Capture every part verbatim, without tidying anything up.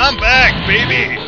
I'm back, baby!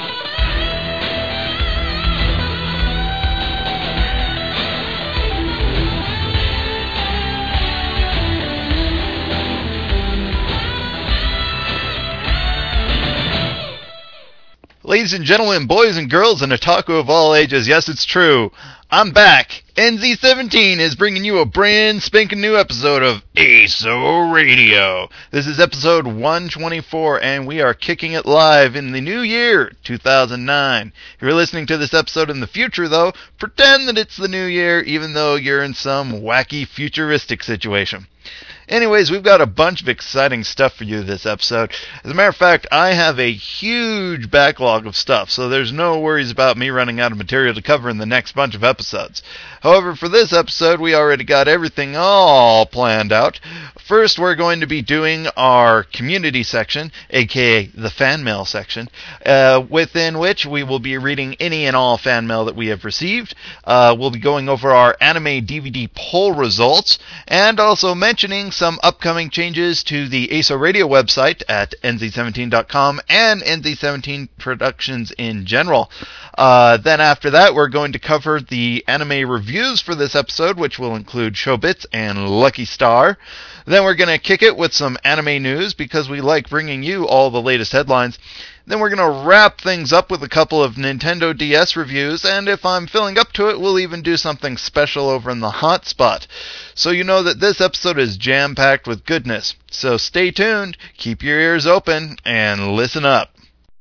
Ladies and gentlemen, boys and girls, and otaku of all ages, yes, it's true. I'm back. N Z seventeen is bringing you a brand spanking new episode of A S O Radio. This is episode one twenty-four, and we are kicking it live in the new year, two thousand nine. If you're listening to this episode in the future, though, pretend that it's the new year, even though you're in some wacky futuristic situation. Anyways, we've got a bunch of exciting stuff for you this episode. As a matter of fact, I have a huge backlog of stuff, so there's no worries about me running out of material to cover in the next bunch of episodes. However, for this episode, we already got everything all planned out. First, we're going to be doing our community section, aka the fan mail section, uh, within which we will be reading any and all fan mail that we have received. Uh, we'll be going over our anime D V D poll results, and also mentioning some upcoming changes to the A S O Radio website at N Z seventeen dot com and N Z seventeen Productions in general. Uh, then after that, we're going to cover the anime reviews for this episode, which will include Showbits and Lucky Star. Then we're going to kick it with some anime news, because we like bringing you all the latest headlines. Then we're going to wrap things up with a couple of Nintendo D S reviews, and if I'm feeling up to it, we'll even do something special over in the hot spot. So you know that this episode is jam-packed with goodness. So stay tuned, keep your ears open, and listen up.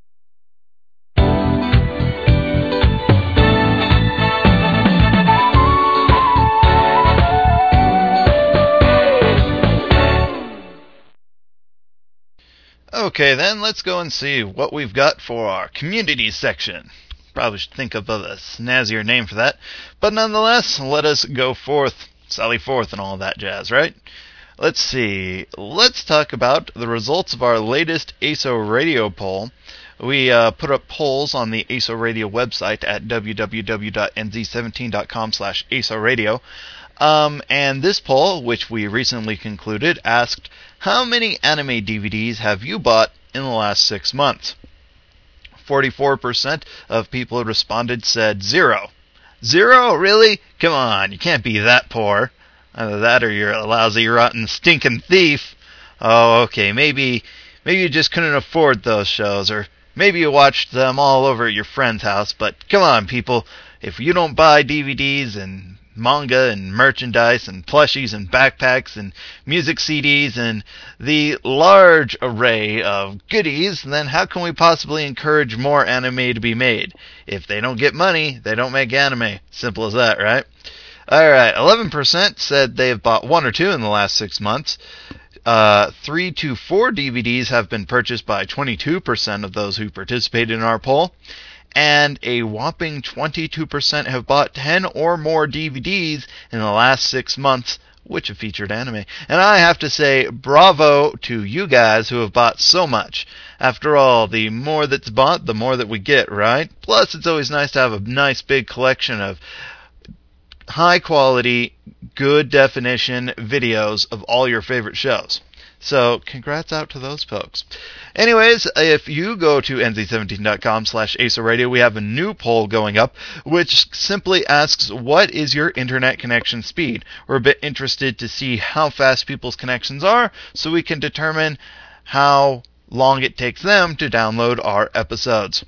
Okay then, let's go and see what we've got for our community section. Probably should think of a snazzier name for that. But nonetheless, let us go forth, sally forth and all that jazz, right? Let's see. Let's talk about the results of our latest A S O Radio poll. We uh, put up polls on the A S O Radio website at w w w dot n z seventeen dot com slash A S O Radio. Um, and this poll, which we recently concluded, asked, how many anime D V Ds have you bought in the last six months? forty-four percent of people who responded said zero. Zero? Really? Come on, you can't be that poor. Either that or you're a lousy, rotten, stinking thief. Oh, okay, maybe, maybe you just couldn't afford those shows, or maybe you watched them all over at your friend's house, but come on, people, if you don't buy D V Ds and manga and merchandise and plushies and backpacks and music C Ds and the large array of goodies, then how can we possibly encourage more anime to be made? If they don't get money, they don't make anime. Simple as that, right? Alright, eleven percent said they've bought one or two in the last six months. Uh, three to four D V Ds have been purchased by twenty-two percent of those who participated in our poll. And a whopping twenty-two percent have bought ten or more D V Ds in the last six months, which have featured anime. And I have to say, bravo to you guys who have bought so much. After all, the more that's bought, the more that we get, right? Plus, it's always nice to have a nice big collection of high quality, good definition videos of all your favorite shows. So, congrats out to those folks. Anyways, if you go to N Z seventeen dot com slash A S O Radio, we have a new poll going up, which simply asks, what is your internet connection speed? We're a bit interested to see how fast people's connections are, so we can determine how long it takes them to download our episodes.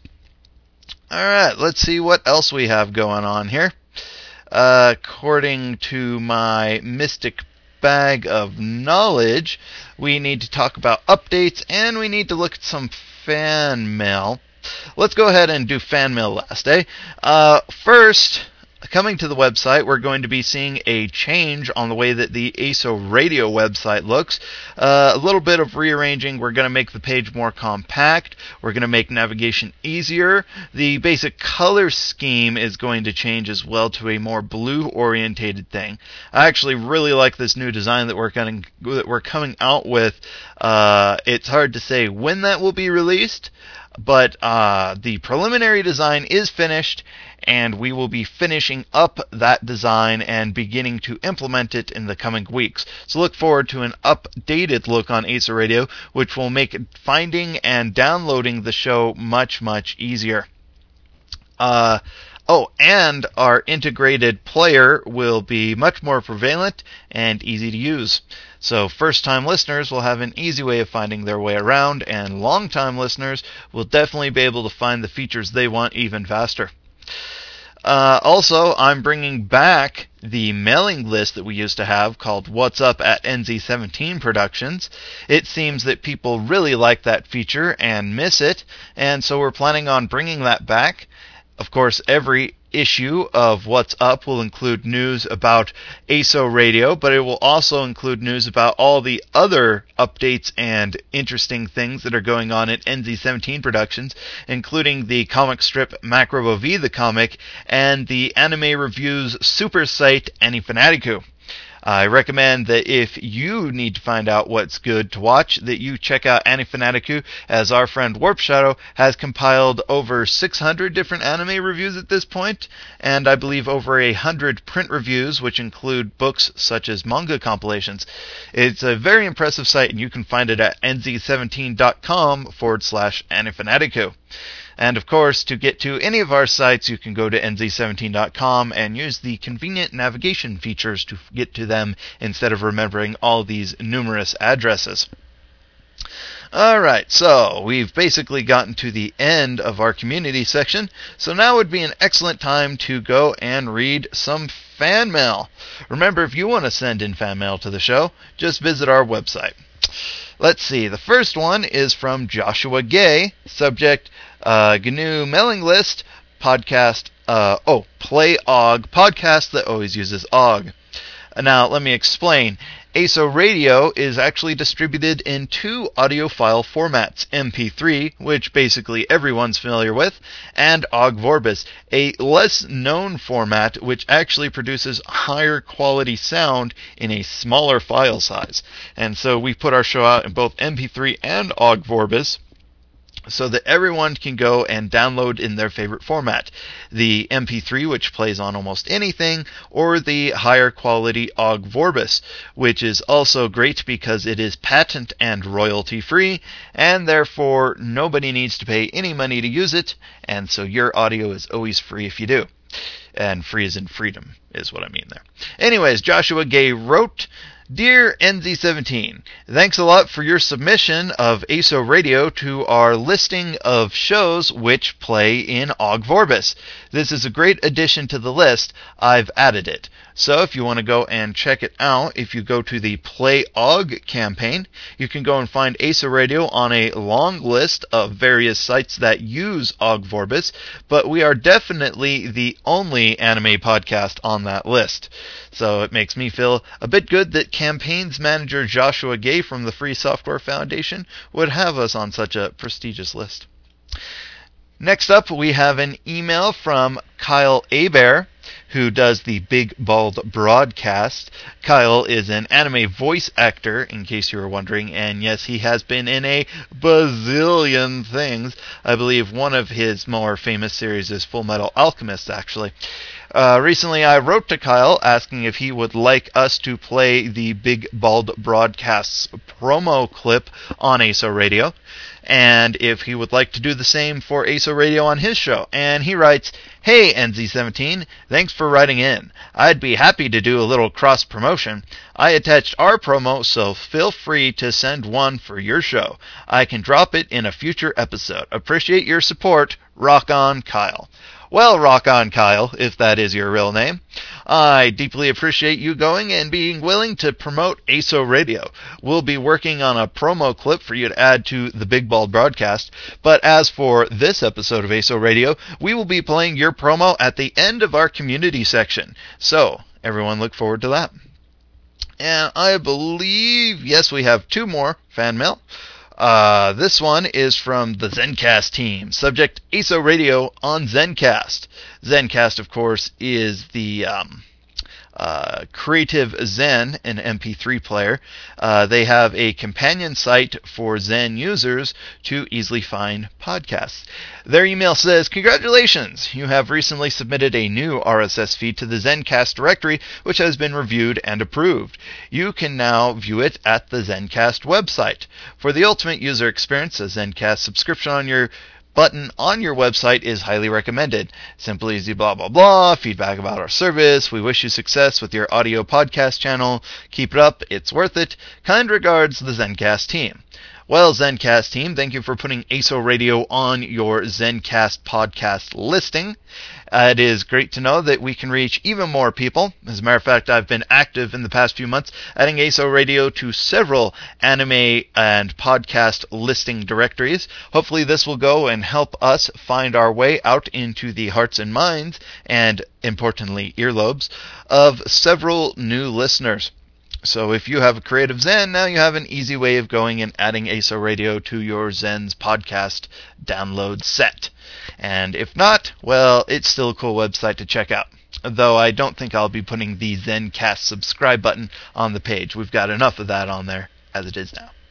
Alright, let's see what else we have going on here. Uh, according to my Mystic Bag of Knowledge, we need to talk about updates, and we need to look at some fan mail. Let's go ahead and do fan mail last, eh? Uh, first, coming to the website, we're going to be seeing a change on the way that the A S O Radio website looks. Uh, a little bit of rearranging. We're going to make the page more compact. We're going to make navigation easier. The basic color scheme is going to change as well to a more blue-orientated thing. I actually really like this new design that we're coming, that we're coming out with. Uh, it's hard to say when that will be released, but uh, the preliminary design is finished, and we will be finishing up that design and beginning to implement it in the coming weeks. So look forward to an updated look on Acer Radio, which will make finding and downloading the show much, much easier. Uh, oh, and our integrated player will be much more prevalent and easy to use. So first-time listeners will have an easy way of finding their way around, and long-time listeners will definitely be able to find the features they want even faster. Uh, also, I'm bringing back the mailing list that we used to have called What's Up at N Z seventeen Productions. It seems that people really like that feature and miss it, and so we're planning on bringing that back. Of course, every issue of What's Up will include news about A S O Radio, but it will also include news about all the other updates and interesting things that are going on at N Z seventeen Productions, including the comic strip Macrobo V the Comic and the anime reviews super site Anyfanatiku. I recommend that if you need to find out what's good to watch, that you check out Anyfanatiku, as our friend Warp Shadow has compiled over six hundred different anime reviews at this point, and I believe over one hundred print reviews, which include books such as manga compilations. It's a very impressive site, and you can find it at N Z seventeen dot com forward slash Anyfanatiku. And of course, to get to any of our sites, you can go to N Z seventeen dot com and use the convenient navigation features to get to them instead of remembering all these numerous addresses. Alright, so we've basically gotten to the end of our community section, so now would be an excellent time to go and read some fan mail. Remember, if you want to send in fan mail to the show, just visit our website. Let's see, the first one is from Joshua Gay, subject uh, G N U mailing list, podcast, uh, oh, Play O G, podcast that always uses O G. Now, let me explain. A S O Radio is actually distributed in two audio file formats, M P three, which basically everyone's familiar with, and O G Vorbis, a less known format which actually produces higher quality sound in a smaller file size. And so we put our show out in both M P three and O G Vorbis, so that everyone can go and download in their favorite format. The M P three, which plays on almost anything, or the higher quality O G Vorbis, which is also great because it is patent and royalty free, and therefore nobody needs to pay any money to use it, and so your audio is always free if you do. And free as in freedom, is what I mean there. Anyways, Joshua Gay wrote, Dear N Z seventeen, thanks a lot for your submission of A S O Radio to our listing of shows which play in O G Vorbis. This is a great addition to the list. I've added it. So if you want to go and check it out, if you go to the Play O G campaign, you can go and find A S O Radio on a long list of various sites that use O G Vorbis, but we are definitely the only anime podcast on that list. So it makes me feel a bit good that campaigns manager Joshua Gay from the Free Software Foundation would have us on such a prestigious list. Next up, we have an email from Kyle Abear, who does the Big Bald Broadcast. Kyle is an anime voice actor, in case you were wondering, and yes, he has been in a bazillion things. I believe one of his more famous series is Full Metal Alchemist, actually. Uh, recently, I wrote to Kyle asking if he would like us to play the Big Bald Broadcast's promo clip on A S O Radio, and if he would like to do the same for A S O Radio on his show. And he writes, Hey N Z seventeen, thanks for writing in. I'd be happy to do a little cross-promotion. I attached our promo, so feel free to send one for your show. I can drop it in a future episode. Appreciate your support. Rock on, Kyle. Well, rock on, Kyle, if that is your real name. I deeply appreciate you going and being willing to promote A S O Radio. We'll be working on a promo clip for you to add to the Big Bald Broadcast, but as for this episode of A S O Radio, we will be playing your promo at the end of our community section. So, everyone look forward to that. And I believe, yes, we have two more fan mail. Uh, this one is from the Zencast team. Subject, A S O Radio on Zencast. Zencast, of course, is the um, uh, Creative Zen, an M P three player. Uh, they have a companion site for Zen users to easily find podcasts. Their email says, "Congratulations! You have recently submitted a new R S S feed to the Zencast directory, which has been reviewed and approved. You can now view it at the Zencast website. For the ultimate user experience, a Zencast subscription on your button on your website is highly recommended. Simple, easy, blah, blah, blah. Feedback about our service. We wish you success with your audio podcast channel. Keep it up. It's worth it. Kind regards, the Zencast team." Well, Zencast team, thank you for putting A S O Radio on your Zencast podcast listing. Uh, it is great to know that we can reach even more people. As a matter of fact, I've been active in the past few months adding A S O Radio to several anime and podcast listing directories. Hopefully this will go and help us find our way out into the hearts and minds, and importantly, earlobes, of several new listeners. So if you have a Creative Zen, now you have an easy way of going and adding A S O Radio to your Zen's podcast download set. And if not, well, it's still a cool website to check out. Though I don't think I'll be putting the Zencast subscribe button on the page. We've got enough of that on there as it is now.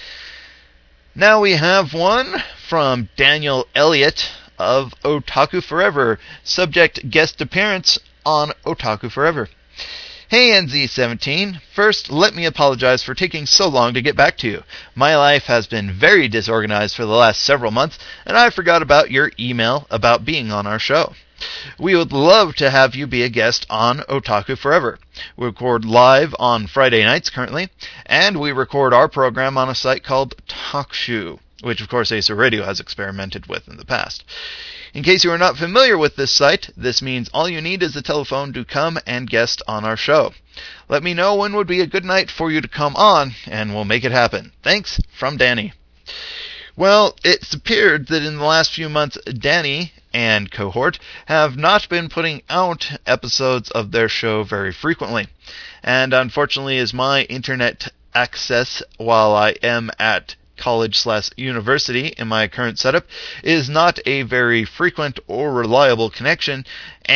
Now we have one from Daniel Elliott of Otaku Forever. Subject: guest appearance on Otaku Forever. Hey N Z seventeen, first let me apologize for taking so long to get back to you. My life has been very disorganized for the last several months, and I forgot about your email about being on our show. We would love to have you be a guest on Otaku Forever. We record live on Friday nights currently, and we record our program on a site called TalkShoe, which of course A S O Radio has experimented with in the past. In case you are not familiar with this site, this means all you need is a telephone to come and guest on our show. Let me know when would be a good night for you to come on, and we'll make it happen. Thanks, from Danny. Well, it's appeared that in the last few months, Danny and cohort have not been putting out episodes of their show very frequently. And unfortunately, as my internet access while I am at college slash university in my current setup is not a very frequent or reliable connection,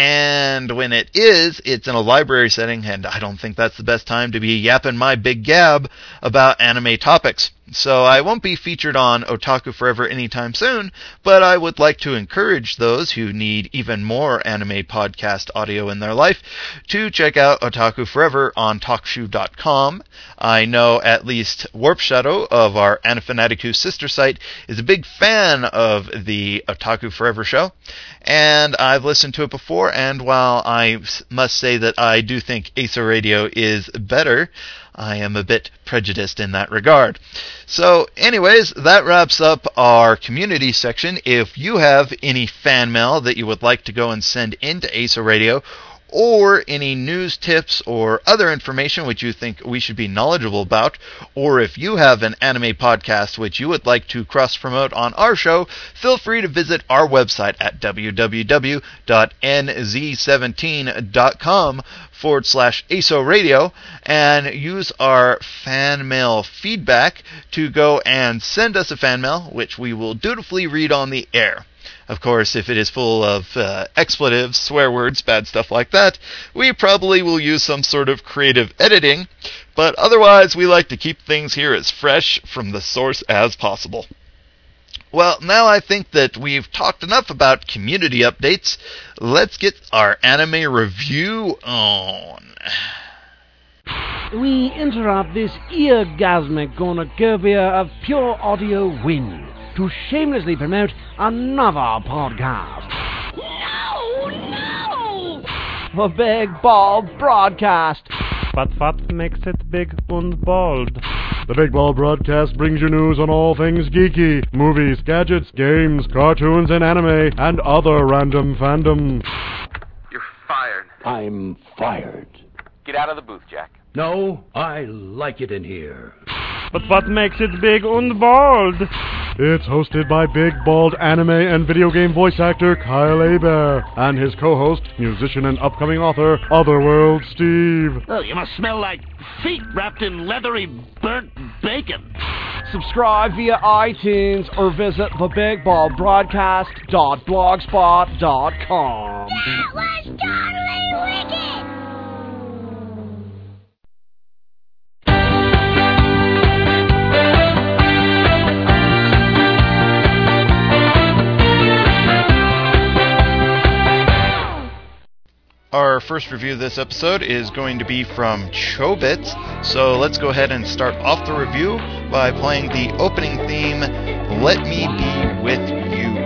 and when it is, it's in a library setting, and I don't think that's the best time to be yapping my big gab about anime topics. So I won't be featured on Otaku Forever anytime soon, but I would like to encourage those who need even more anime podcast audio in their life to check out Otaku Forever on TalkShoe dot com. I know at least Warp Shadow of our Anafanaticu sister site is a big fan of the Otaku Forever show, and I've listened to it before, and while I must say that I do think A S O Radio is better, I am a bit prejudiced in that regard. So, anyways, that wraps up our community section. If you have any fan mail that you would like to go and send into A S O Radio, or any news tips or other information which you think we should be knowledgeable about, or if you have an anime podcast which you would like to cross-promote on our show, feel free to visit our website at w w w dot n z seventeen dot com forward slash A S O Radio and use our fan mail feedback to go and send us a fan mail, which we will dutifully read on the air. Of course, if it is full of uh, expletives, swear words, bad stuff like that, we probably will use some sort of creative editing, but otherwise we like to keep things here as fresh from the source as possible. Well, now I think that we've talked enough about community updates. Let's get our anime review on. We interrupt this eargasmic cornucopia of pure audio wind to shamelessly promote another podcast. No, no! The Big Bald Broadcast. But what makes it big and bold? The Big Bald Broadcast brings you news on all things geeky, movies, gadgets, games, cartoons, and anime, and other random fandom. You're fired. I'm fired. Get out of the booth, Jack. No, I like it in here. But what makes it big and bold? It's hosted by Big Bald anime and video game voice actor Kyle Hebert, and his co-host, musician and upcoming author, Otherworld Steve. Oh, you must smell like feet wrapped in leathery, burnt bacon. Subscribe via iTunes or visit the big bald broadcast dot blogspot dot com. That was totally wicked! first review of this episode is going to be from Chobits, so let's go ahead and start off the review by playing the opening theme, Let Me Be With You.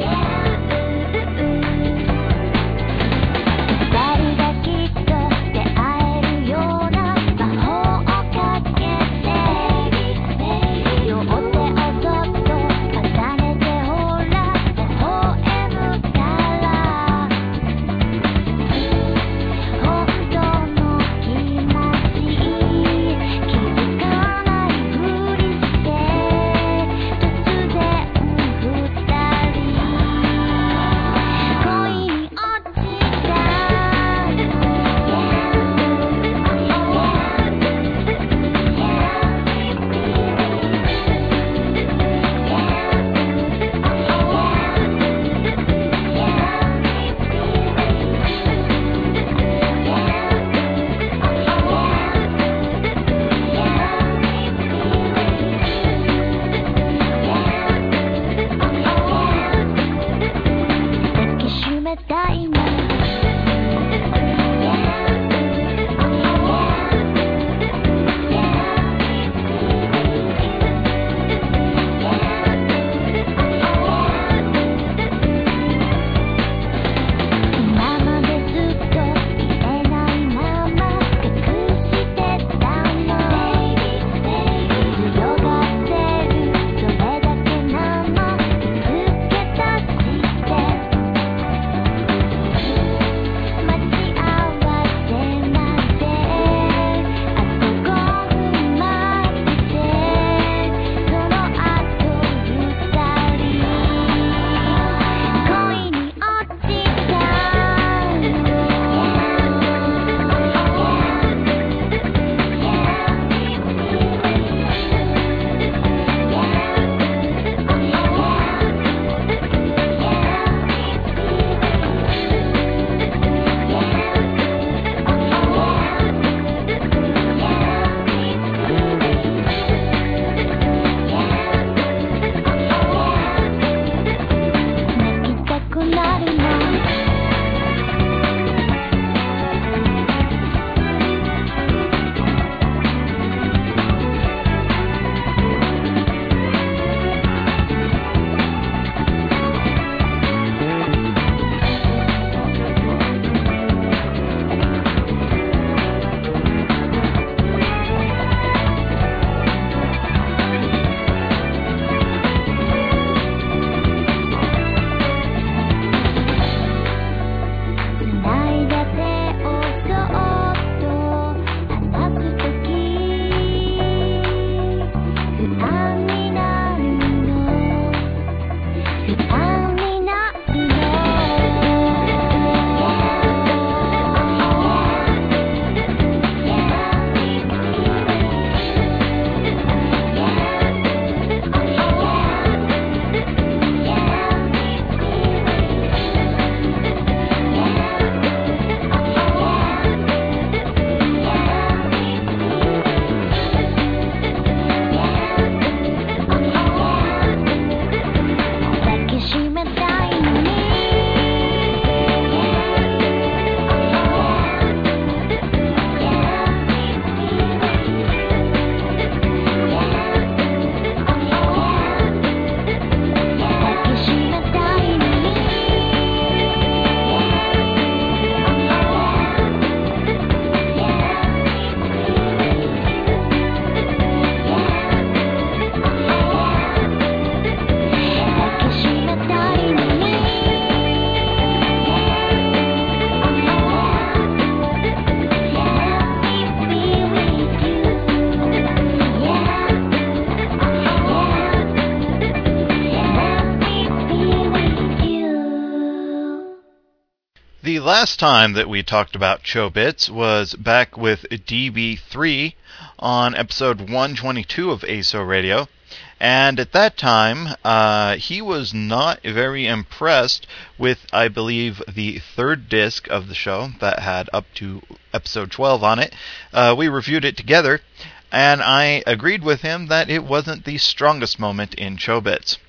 The last time that we talked about Chobits was back with D B three on episode one twenty-two of A S O Radio, and at that time, uh, he was not very impressed with, I believe, the third disc of the show that had up to episode twelve on it. Uh, we reviewed it together, and I agreed with him that it wasn't the strongest moment in Chobits.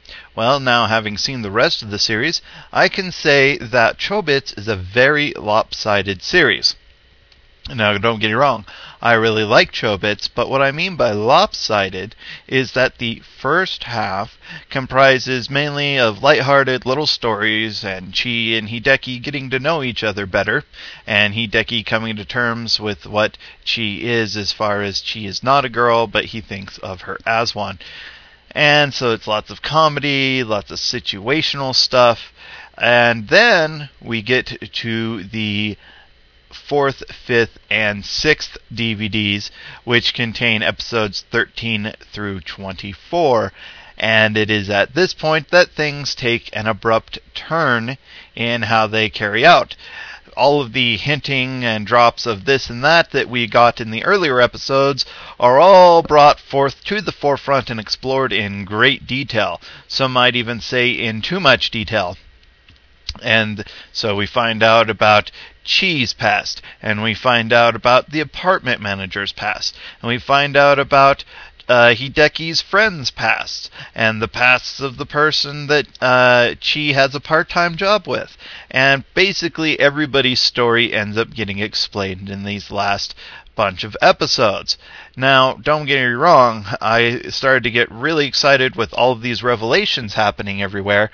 Well, now having seen the rest of the series, I can say that Chobits is a very lopsided series. Now, don't get me wrong, I really like Chobits, but what I mean by lopsided is that the first half comprises mainly of lighthearted little stories and Chi and Hideki getting to know each other better, and Hideki coming to terms with what Chi is as far as Chi is not a girl, but he thinks of her as one. And so it's lots of comedy, lots of situational stuff, and then we get to the fourth, fifth, and sixth D V Ds, which contain episodes thirteen through twenty-four. And it is at this point that things take an abrupt turn in how they carry out. All of the hinting and drops of this and that that we got in the earlier episodes are all brought forth to the forefront and explored in great detail. Some might even say in too much detail. And so we find out about Chi's past, and we find out about the apartment manager's past, and we find out about uh, Hideki's friend's past, and the pasts of the person that uh, Chi has a part-time job with. And basically everybody's story ends up getting explained in these last bunch of episodes. Now, don't get me wrong, I started to get really excited with all of these revelations happening everywhere.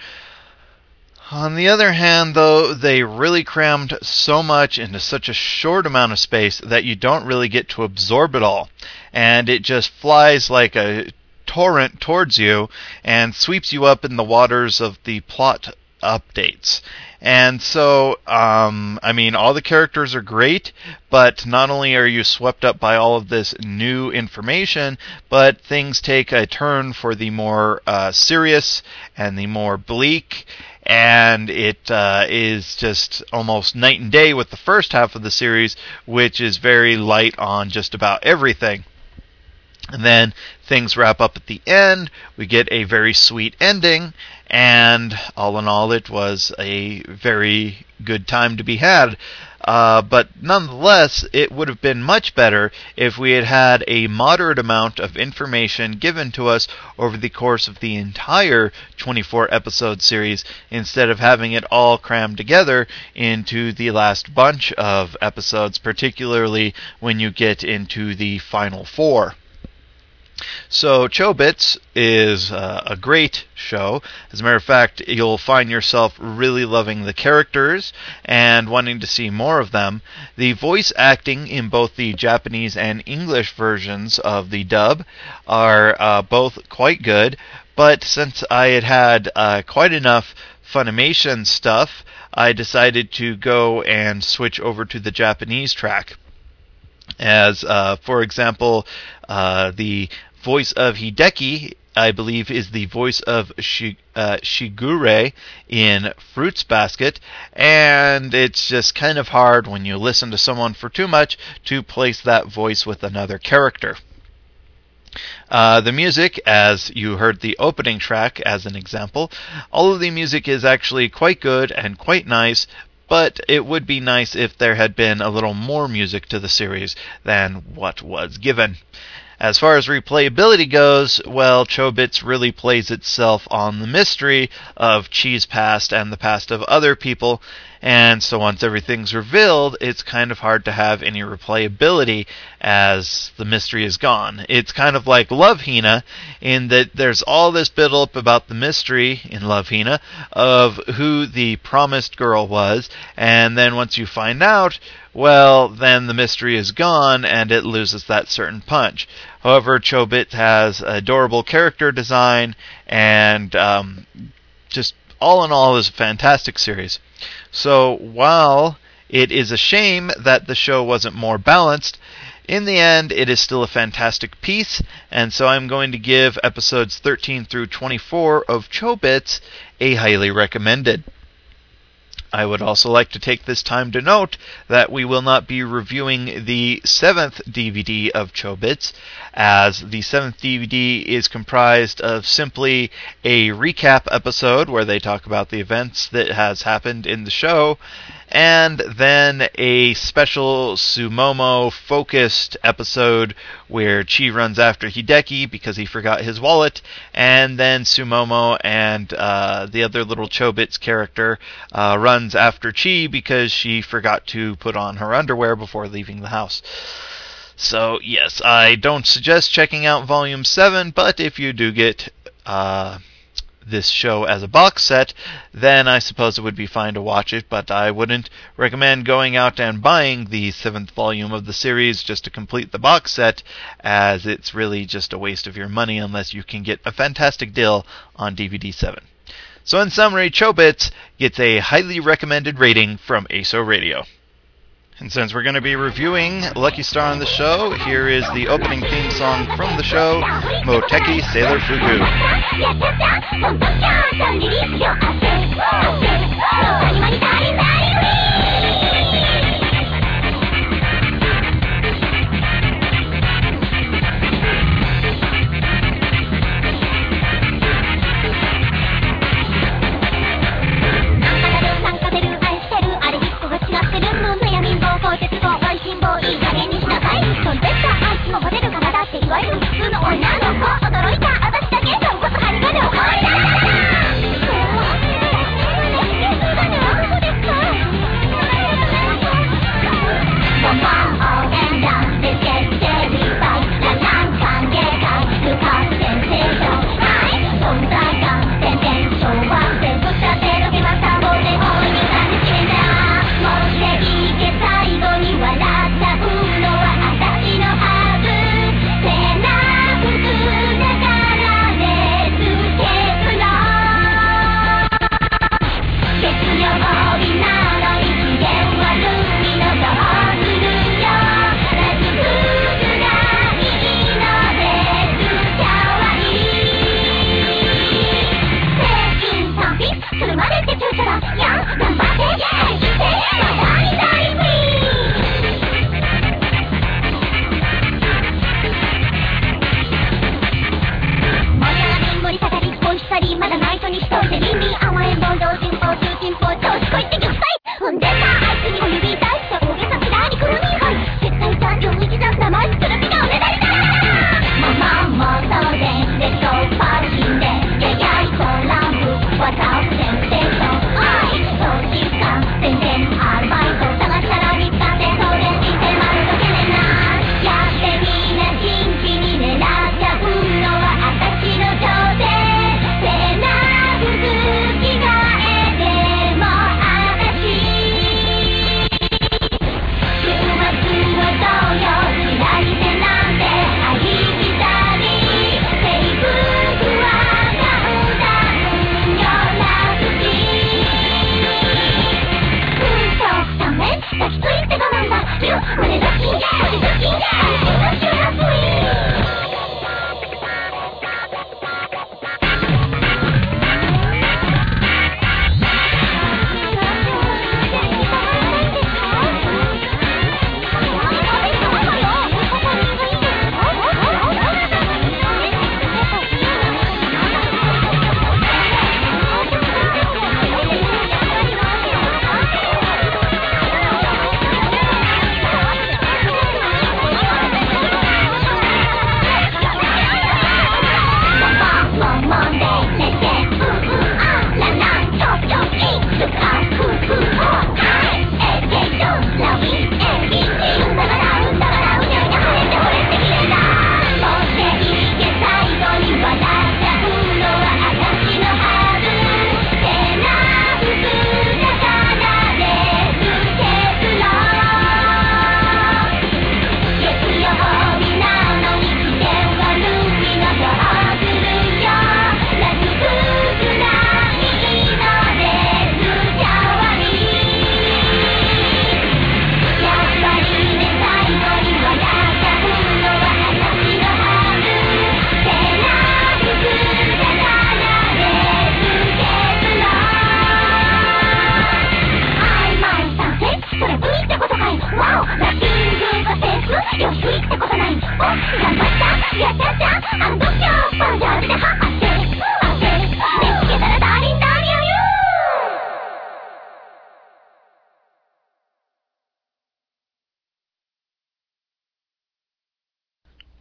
On the other hand, though, they really crammed so much into such a short amount of space that you don't really get to absorb it all. And it just flies like a torrent towards you and sweeps you up in the waters of the plot updates. And so, um, I mean, all the characters are great, but not only are you swept up by all of this new information, but things take a turn for the more uh, serious and the more bleak. And it uh, is just almost night and day with the first half of the series, which is very light on just about everything. And then things wrap up at the end, we get a very sweet ending, and all in all it was a very good time to be had. Uh, but nonetheless, it would have been much better if we had had a moderate amount of information given to us over the course of the entire twenty-four episode series, instead of having it all crammed together into the last bunch of episodes, particularly when you get into the final four. So Chobits is uh, a great show. As a matter of fact, you'll find yourself really loving the characters and wanting to see more of them. The voice acting in both the Japanese and English versions of the dub are uh, both quite good, but since I had had uh, quite enough Funimation stuff, I decided to go and switch over to the Japanese track. As, uh, for example, uh, the voice of Hideki, I believe, is the voice of Shi- uh, Shigure in Fruits Basket, and it's just kind of hard when you listen to someone for too much to place that voice with another character. Uh, the music, as you heard the opening track as an example, all of the music is actually quite good and quite nice, but it would be nice if there had been a little more music to the series than what was given. As far as replayability goes, well, Chobits really plays itself on the mystery of Chi's past and the past of other people, and so once everything's revealed, it's kind of hard to have any replayability as the mystery is gone. It's kind of like Love Hina, in that there's all this build-up about the mystery in Love Hina of who the promised girl was, and then once you find out, well, then the mystery is gone and it loses that certain punch. However, Chobits has adorable character design and um, just all in all is a fantastic series. So while it is a shame that the show wasn't more balanced, in the end it is still a fantastic piece, and so I'm going to give episodes thirteen through twenty-four of Chobits a highly recommended. I would also like to take this time to note that we will not be reviewing the seventh D V D of Chobits, as the seventh D V D is comprised of simply a recap episode where they talk about the events that has happened in the show, and then a special Sumomo-focused episode where Chi runs after Hideki because he forgot his wallet, and then Sumomo and uh, the other little Chobits character uh, runs after Chi because she forgot to put on her underwear before leaving the house. So, yes, I don't suggest checking out Volume seven, but if you do get uh, this show as a box set, then I suppose it would be fine to watch it, but I wouldn't recommend going out and buying the seventh volume of the series just to complete the box set, as it's really just a waste of your money unless you can get a fantastic deal on D V D seven. So in summary, Chobits gets a highly recommended rating from A S O Radio. And since we're going to be reviewing Lucky Star on the show, here is the opening theme song from the show, Moteki Sailor Fugu.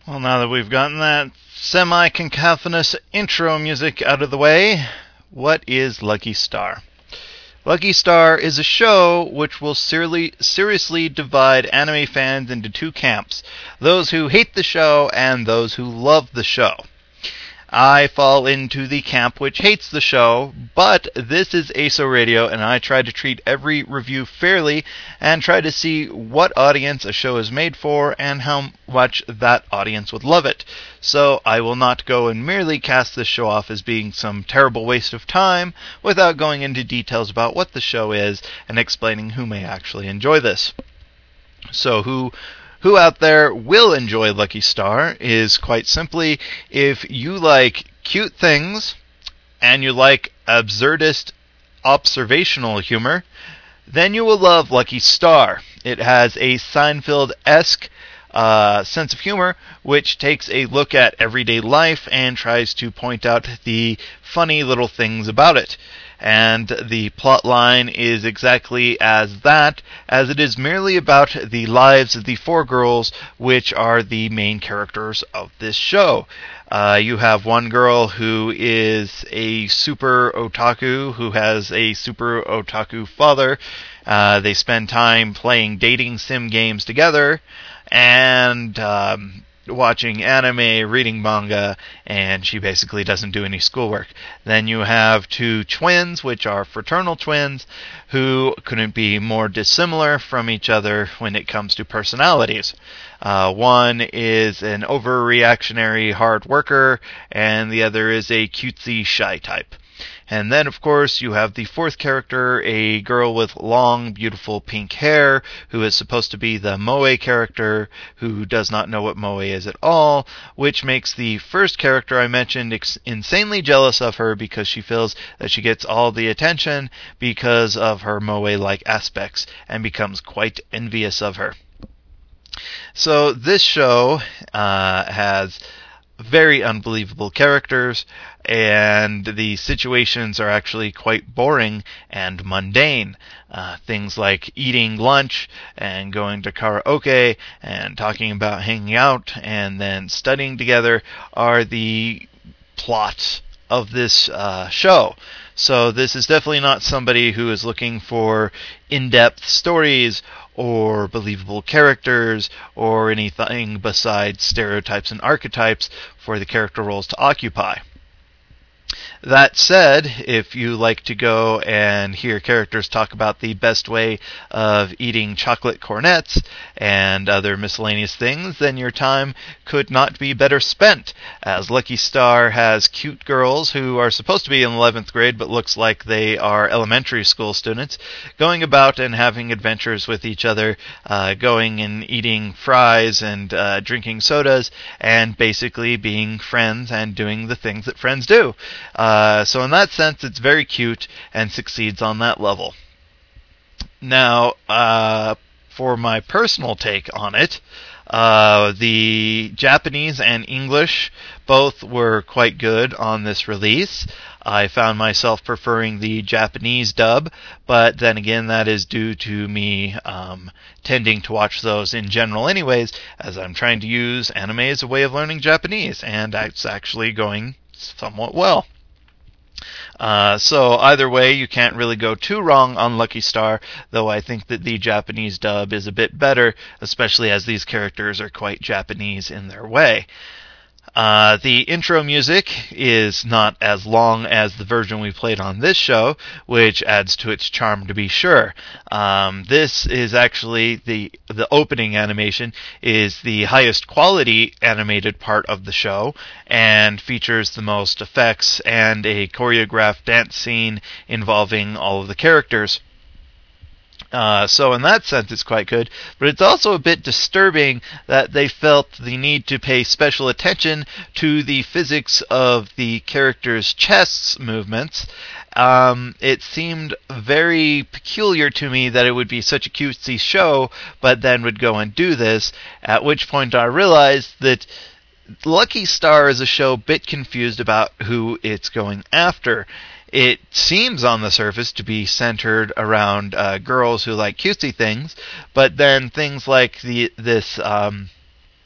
Well, now that we've gotten that semi-concatenous intro music out of the way, what is Lucky Star? Lucky Star is a show which will seriously, seriously divide anime fans into two camps, those who hate the show and those who love the show. I fall into the camp which hates the show, but this is A S O Radio, and I try to treat every review fairly and try to see what audience a show is made for and how much that audience would love it. So I will not go and merely cast this show off as being some terrible waste of time without going into details about what the show is and explaining who may actually enjoy this. So who... Who out there will enjoy Lucky Star is quite simply if you like cute things and you like absurdist observational humor, then you will love Lucky Star. It has a Seinfeld-esque uh, sense of humor which takes a look at everyday life and tries to point out the funny little things about it. And the plot line is exactly as that, as it is merely about the lives of the four girls, which are the main characters of this show. Uh, you have one girl who is a super otaku, who has a super otaku father. Uh, they spend time playing dating sim games together, and um, watching anime, reading manga, and she basically doesn't do any schoolwork. Then you have two twins, which are fraternal twins, who couldn't be more dissimilar from each other when it comes to personalities. Uh, one is an overreactionary hard worker, and the other is a cutesy shy type. And then, of course, you have the fourth character, a girl with long, beautiful pink hair, who is supposed to be the moe character, who does not know what moe is at all, which makes the first character I mentioned ex- insanely jealous of her because she feels that she gets all the attention because of her moe-like aspects, and becomes quite envious of her. So this show uh, has very unbelievable characters, and the situations are actually quite boring and mundane. Uh, things like eating lunch and going to karaoke and talking about hanging out and then studying together are the plot of this uh, show. So this is definitely not somebody who is looking for in-depth stories or believable characters or anything besides stereotypes and archetypes for the character roles to occupy. That said, if you like to go and hear characters talk about the best way of eating chocolate cornets and other miscellaneous things, then your time could not be better spent, as Lucky Star has cute girls who are supposed to be in eleventh grade but looks like they are elementary school students, going about and having adventures with each other, uh, going and eating fries and uh, drinking sodas, and basically being friends and doing the things that friends do. Uh, so in that sense, it's very cute and succeeds on that level. Now, uh, for my personal take on it, uh, the Japanese and English both were quite good on this release. I found myself preferring the Japanese dub, but then again, that is due to me um, tending to watch those in general anyways, as I'm trying to use anime as a way of learning Japanese, and it's actually going somewhat well. Uh, so either way, you can't really go too wrong on Lucky Star, though I think that the Japanese dub is a bit better, especially as these characters are quite Japanese in their way. Uh, the intro music is not as long as the version we played on this show, which adds to its charm to be sure. Um, this is actually the the opening animation is the highest quality animated part of the show and features the most effects and a choreographed dance scene involving all of the characters. Uh, so in that sense, it's quite good, but it's also a bit disturbing that they felt the need to pay special attention to the physics of the characters' chests movements. Um, it seemed very peculiar to me that it would be such a cutesy show, but then would go and do this, at which point I realized that Lucky Star is a show a bit confused about who it's going after. It seems on the surface to be centered around uh, girls who like cutesy things, but then things like the this um,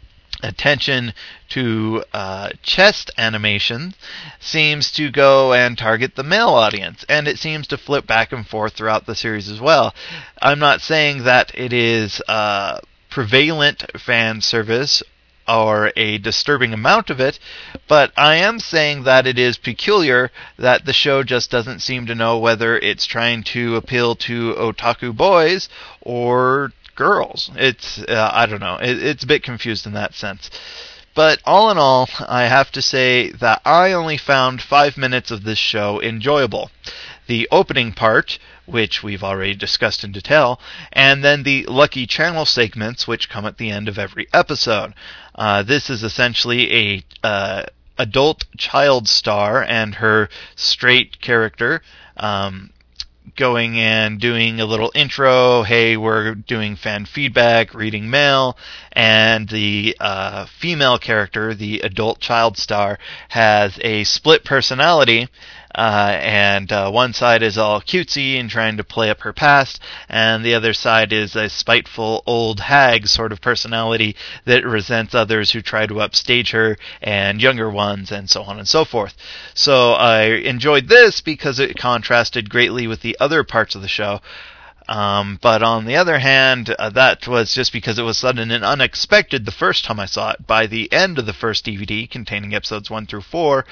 attention to uh, chest animation seems to go and target the male audience, and it seems to flip back and forth throughout the series as well. I'm not saying that it is uh, prevalent fan service or a disturbing amount of it, but I am saying that it is peculiar that the show just doesn't seem to know whether it's trying to appeal to otaku boys or girls. It's, uh, I don't know, it, it's a bit confused in that sense. But all in all, I have to say that I only found five minutes of this show enjoyable. The opening part, which we've already discussed in detail, and then the Lucky Channel segments, which come at the end of every episode. Uh, this is essentially a uh, adult child star and her straight character um, going and doing a little intro. Hey, we're doing fan feedback, reading mail, and the uh, female character, the adult child star, has a split personality. Uh, and uh, one side is all cutesy and trying to play up her past, and the other side is a spiteful old hag sort of personality that resents others who try to upstage her, and younger ones, and so on and so forth. So I enjoyed this because it contrasted greatly with the other parts of the show. Um, but on the other hand, uh, that was just because it was sudden and unexpected the first time I saw it. By the end of the first D V D, containing episodes one through four,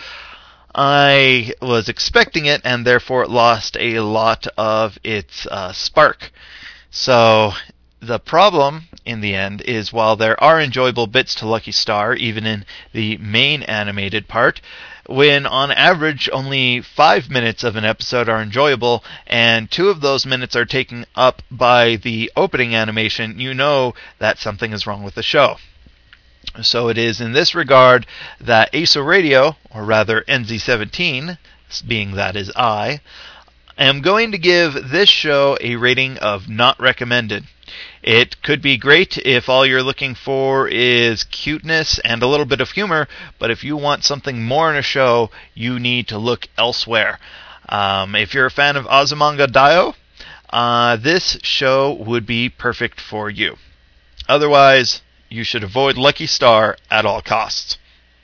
I was expecting it, and therefore it lost a lot of its uh, spark. So the problem, in the end, is while there are enjoyable bits to Lucky Star, even in the main animated part, when on average only five minutes of an episode are enjoyable, and two of those minutes are taken up by the opening animation, you know that something is wrong with the show. So it is in this regard that A S O Radio, or rather N Z seventeen, being that is I, am going to give this show a rating of not recommended. It could be great if all you're looking for is cuteness and a little bit of humor, but if you want something more in a show, you need to look elsewhere. Um, if you're a fan of Azumanga Daioh, uh, this show would be perfect for you. Otherwise, you should avoid Lucky Star at all costs.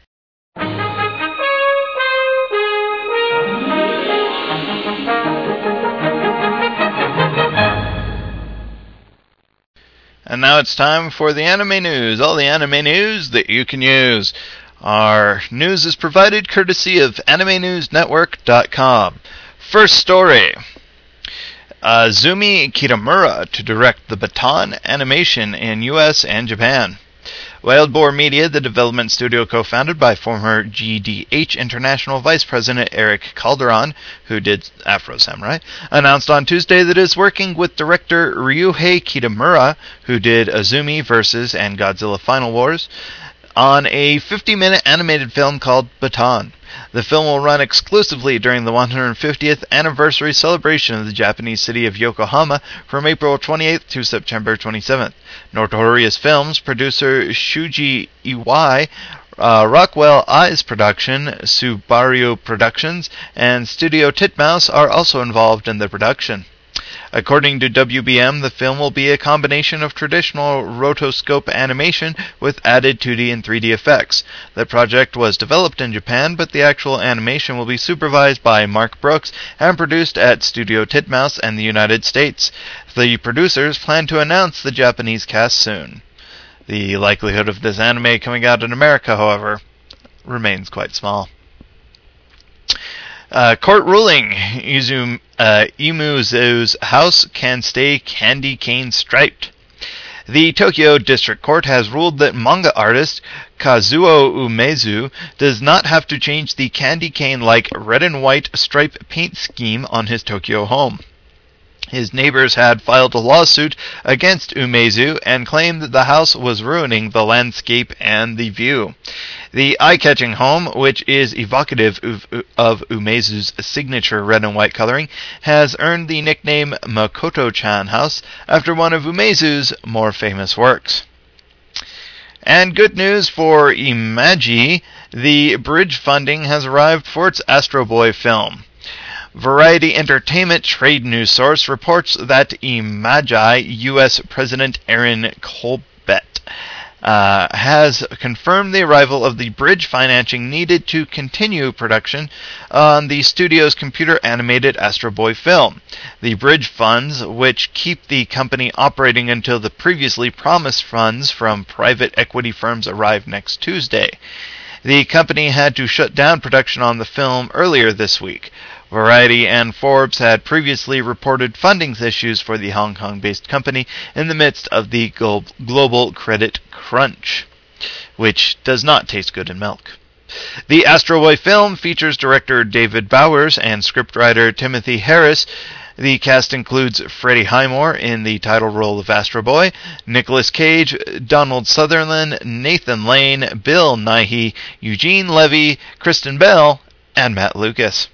And now it's time for the anime news. All the anime news that you can use. Our news is provided courtesy of anime news network dot com. First story. Uh, Zumi Kitamura to direct the Baton animation in U S and Japan. Wild Boar Media, the development studio co-founded by former G D H International Vice President Eric Calderon, who did Afro Samurai, announced on Tuesday that it is working with director Ryuhei Kitamura, who did Azumi Versus and Godzilla Final Wars, on a fifty-minute animated film called Baton. The film will run exclusively during the one hundred fiftieth anniversary celebration of the Japanese city of Yokohama from April twenty-eighth to September twenty-seventh. Notorious Films producer Shuji Iwai, uh, Rockwell Eyes Production, Subaru Productions, and Studio Titmouse are also involved in the production. According to W B M, the film will be a combination of traditional rotoscope animation with added two D and three D effects. The project was developed in Japan, but the actual animation will be supervised by Mark Brooks and produced at Studio Titmouse and the United States. The producers plan to announce the Japanese cast soon. The likelihood of this anime coming out in America, however, remains quite small. Uh, court ruling. Izum, uh, Imuzu's house can stay candy cane striped. The Tokyo District Court has ruled that manga artist Kazuo Umezu does not have to change the candy cane-like red and white stripe paint scheme on his Tokyo home. His neighbors had filed a lawsuit against Umezu and claimed that the house was ruining the landscape and the view. The eye-catching home, which is evocative of, of Umezu's signature red and white coloring, has earned the nickname Makoto-chan House after one of Umezu's more famous works. And good news for Imagi, the bridge funding has arrived for its Astro Boy film. Variety Entertainment trade news source reports that Imagi U S President Aaron Colbert uh, has confirmed the arrival of the bridge financing needed to continue production on the studio's computer-animated Astro Boy film. The bridge funds, which keep the company operating until the previously promised funds from private equity firms arrive next Tuesday. The company had to shut down production on the film earlier this week. Variety and Forbes had previously reported funding issues for the Hong Kong-based company in the midst of the glo- global credit crunch, which does not taste good in milk. The Astro Boy film features director David Bowers and scriptwriter Timothy Harris. The cast includes Freddie Highmore in the title role of Astro Boy, Nicolas Cage, Donald Sutherland, Nathan Lane, Bill Nighy, Eugene Levy, Kristen Bell, and Matt Lucas.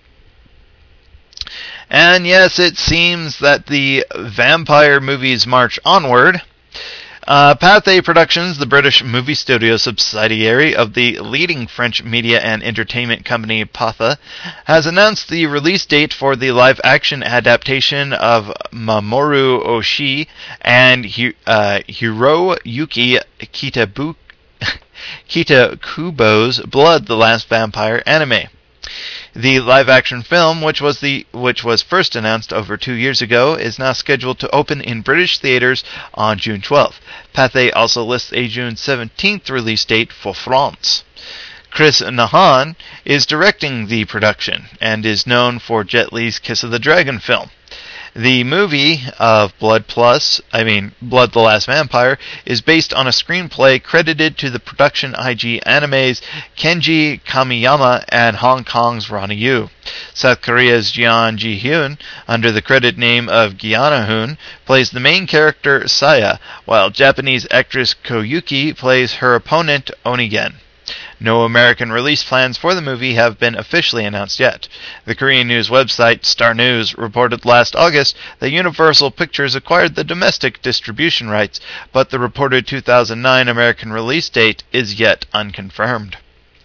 And yes, it seems that the vampire movies march onward. Uh, Pathé Productions, the British movie studio subsidiary of the leading French media and entertainment company Pathé, has announced the release date for the live-action adaptation of Mamoru Oshii and uh, Hiroyuki Kitabu- Kitakubo's Blood, the Last Vampire anime. The live-action film, which was the which was first announced over two years ago, is now scheduled to open in British theaters on June twelfth. Pathé also lists a June seventeenth release date for France. Chris Nahan is directing the production and is known for Jet Li's Kiss of the Dragon film. The movie of Blood Plus, I mean, Blood the Last Vampire, is based on a screenplay credited to the production I G Anime's Kenji Kamiyama and Hong Kong's Ronnie Yu. South Korea's Jeon Ji-hyun, under the credit name of Giana-hoon, plays the main character Saya, while Japanese actress Koyuki plays her opponent Onigen. No American release plans for the movie have been officially announced yet. The Korean news website Star News reported last August that Universal Pictures acquired the domestic distribution rights, but the reported two thousand nine American release date is yet unconfirmed.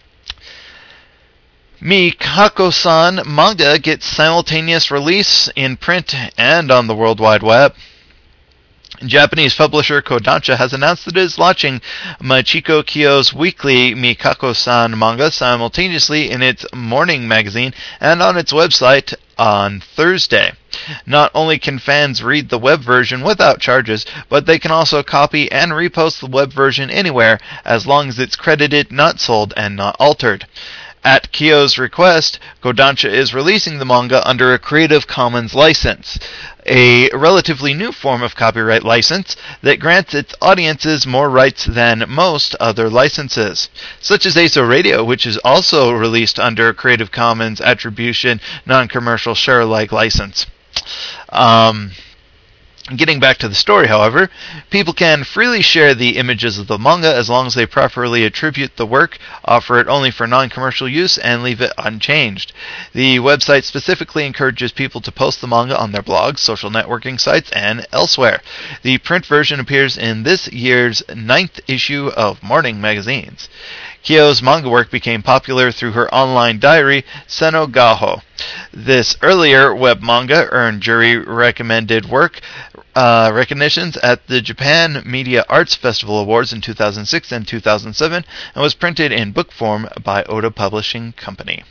Mikako-san manga gets simultaneous release in print and on the World Wide Web. Japanese publisher Kodansha has announced that it is launching Machiko Kyo's weekly Mikako-san manga simultaneously in its morning magazine and on its website on Thursday. Not only can fans read the web version without charges, but they can also copy and repost the web version anywhere, as long as it's credited, not sold, and not altered. At Kyo's request, Kodansha is releasing the manga under a Creative Commons license, a relatively new form of copyright license that grants its audiences more rights than most other licenses, such as A S O Radio, which is also released under a Creative Commons Attribution Non-Commercial Share-alike license. Um... Getting back to the story, however, people can freely share the images of the manga as long as they properly attribute the work, offer it only for non-commercial use, and leave it unchanged. The website specifically encourages people to post the manga on their blogs, social networking sites, and elsewhere. The print version appears in this year's ninth issue of Morning Magazines. Kyo's manga work became popular through her online diary, Seno Gaho. This earlier web manga earned jury-recommended work uh, recognitions at the Japan Media Arts Festival Awards in two thousand six and two thousand seven and was printed in book form by Oda Publishing Company.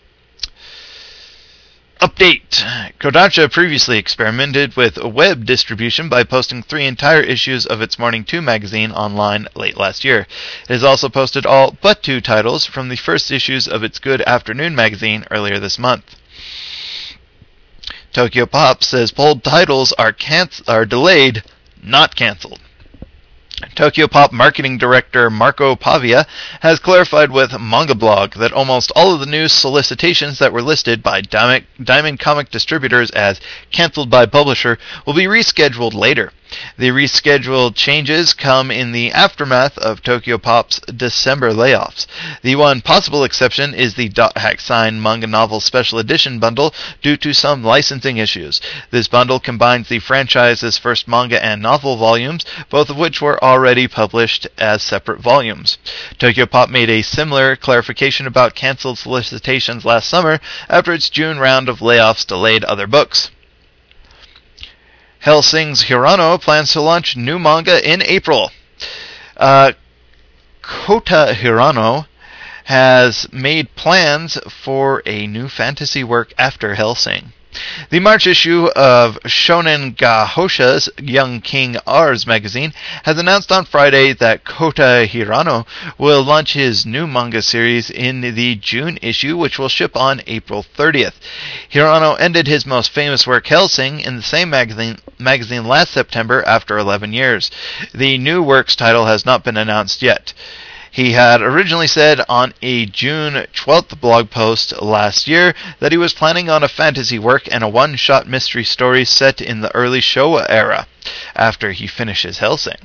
Update! Kodansha previously experimented with web distribution by posting three entire issues of its Morning two magazine online late last year. It has also posted all but two titles from the first issues of its Good Afternoon magazine earlier this month. Tokyo Pop says pulled titles are canc- are delayed, not cancelled. Tokyo Pop marketing director Marco Pavia has clarified with Manga Blog that almost all of the new solicitations that were listed by Diamond Comic Distributors as cancelled by publisher will be rescheduled later. The rescheduled changes come in the aftermath of Tokyo Pop's December layoffs. The one possible exception is the Dot Hack Sign manga novel special edition bundle due to some licensing issues. This bundle combines the franchise's first manga and novel volumes, both of which were already published as separate volumes. Tokyo Pop made a similar clarification about cancelled solicitations last summer after its June round of layoffs delayed other books. Hellsing's Hirano plans to launch new manga in April. Uh, Kota Hirano has made plans for a new fantasy work after Hellsing. The March issue of Shonen Gahosha's Young King R's magazine has announced on Friday that Kota Hirano will launch his new manga series in the June issue, which will ship on April thirtieth. Hirano ended his most famous work, Hellsing, in the same magazine, magazine last September after eleven years. The new work's title has not been announced yet. He had originally said on a June twelfth blog post last year that he was planning on a fantasy work and a one-shot mystery story set in the early Showa era, after he finishes Hellsing.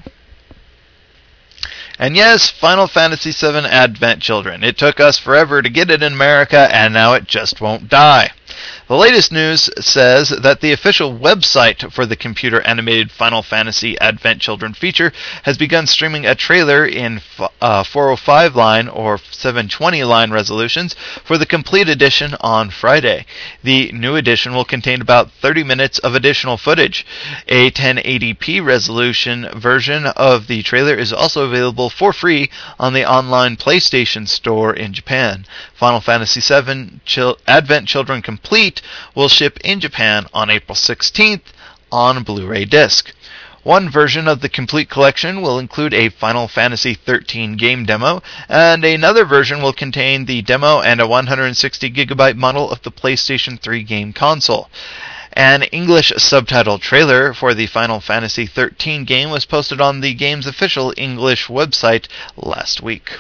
And yes, Final Fantasy seven Advent Children. It took us forever to get it in America, and now it just won't die. The latest news says that the official website for the computer-animated Final Fantasy Advent Children feature has begun streaming a trailer in uh, four oh five line or seven twenty line resolutions for the complete edition on Friday. The new edition will contain about thirty minutes of additional footage. A ten eighty p resolution version of the trailer is also available for free on the online PlayStation Store in Japan. Final Fantasy seven Chil- Advent Children Complete will ship in Japan on April sixteenth on Blu-ray disc. One version of the complete collection will include a Final Fantasy thirteen game demo, and another version will contain the demo and a one hundred sixty gigabyte model of the PlayStation three game console. An English subtitle trailer for the Final Fantasy thirteen game was posted on the game's official English website last week.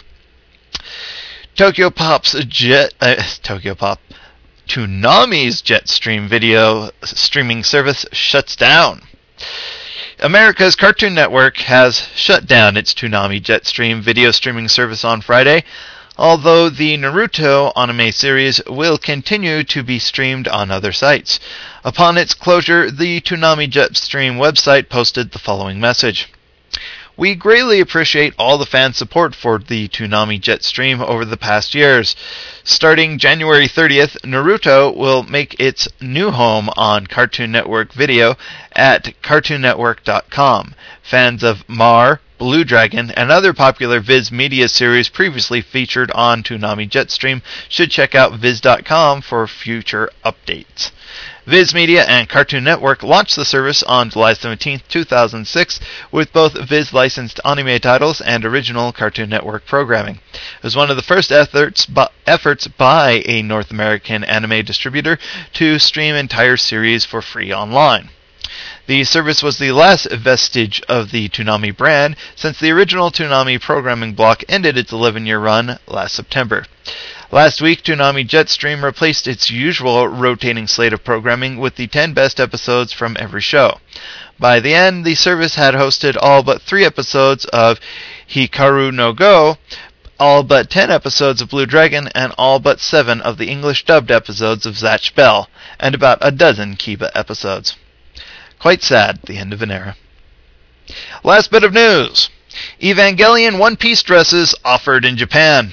Tokyo Pop's Jet... Uh, Tokyo Pop... Toonami's Jetstream video streaming service shuts down. America's Cartoon Network has shut down its Toonami Jetstream video streaming service on Friday, although the Naruto anime series will continue to be streamed on other sites. Upon its closure, the Toonami Jetstream website posted the following message. We greatly appreciate all the fan support for the Toonami Jetstream over the past years. Starting January thirtieth, Naruto will make its new home on Cartoon Network Video at cartoon network dot com. Fans of Mar, Blue Dragon, and other popular Viz Media series previously featured on Toonami Jetstream should check out viz dot com for future updates. Viz Media and Cartoon Network launched the service on July seventeenth, two thousand six, with both Viz licensed anime titles and original Cartoon Network programming. It was one of the first efforts by, efforts by a North American anime distributor to stream entire series for free online. The service was the last vestige of the Toonami brand, since the original Toonami programming block ended its eleven-year run last September. Last week, Toonami Jetstream replaced its usual rotating slate of programming with the ten best episodes from every show. By the end, the service had hosted all but three episodes of Hikaru no Go, all but ten episodes of Blue Dragon, and all but seven of the English-dubbed episodes of Zatch Bell, and about a dozen Kiba episodes. Quite sad, the end of an era. Last bit of news. Evangelion One Piece dresses offered in Japan.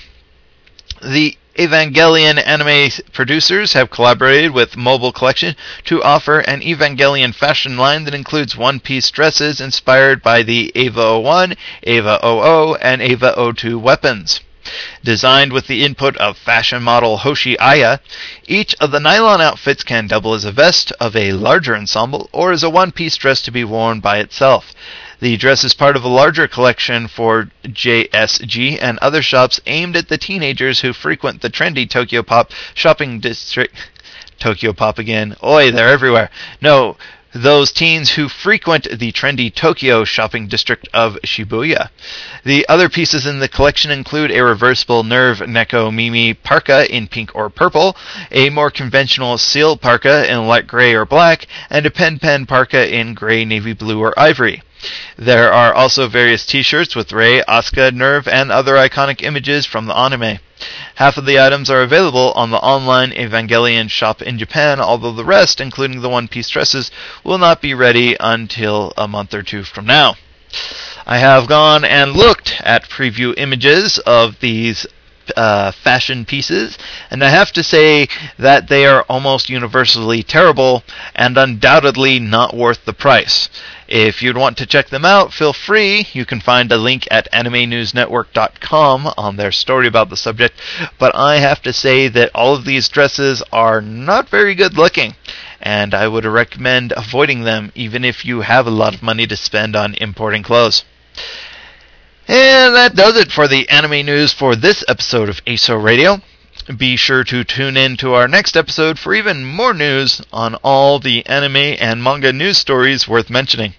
The Evangelion anime producers have collaborated with Mobile Collection to offer an Evangelion fashion line that includes One Piece dresses inspired by the Eva oh one, Eva oh oh, and Eva oh two weapons. Designed with the input of fashion model Hoshi Aya, each of the nylon outfits can double as a vest of a larger ensemble or as a one-piece dress to be worn by itself. The dress is part of a larger collection for J S G and other shops aimed at the teenagers who frequent the trendy Tokyo Pop shopping district. Tokyo Pop again. Oi, they're everywhere. No, those teens who frequent the trendy Tokyo shopping district of Shibuya. The other pieces in the collection include a reversible Nerve Neko Mimi parka in pink or purple, a more conventional seal parka in light gray or black, and a Pen Pen parka in gray, navy blue, or ivory. There are also various t-shirts with Rei, Asuka, Nerve, and other iconic images from the anime. Half of the items are available on the online Evangelion shop in Japan, although the rest, including the one-piece dresses, will not be ready until a month or two from now. I have gone and looked at preview images of these uh, fashion pieces, and I have to say that they are almost universally terrible and undoubtedly not worth the price. If you'd want to check them out, feel free. You can find a link at anime news network dot com on their story about the subject, but I have to say that all of these dresses are not very good looking, and I would recommend avoiding them even if you have a lot of money to spend on importing clothes. And that does it for the anime news for this episode of A S O Radio. Be sure to tune in to our next episode for even more news on all the anime and manga news stories worth mentioning.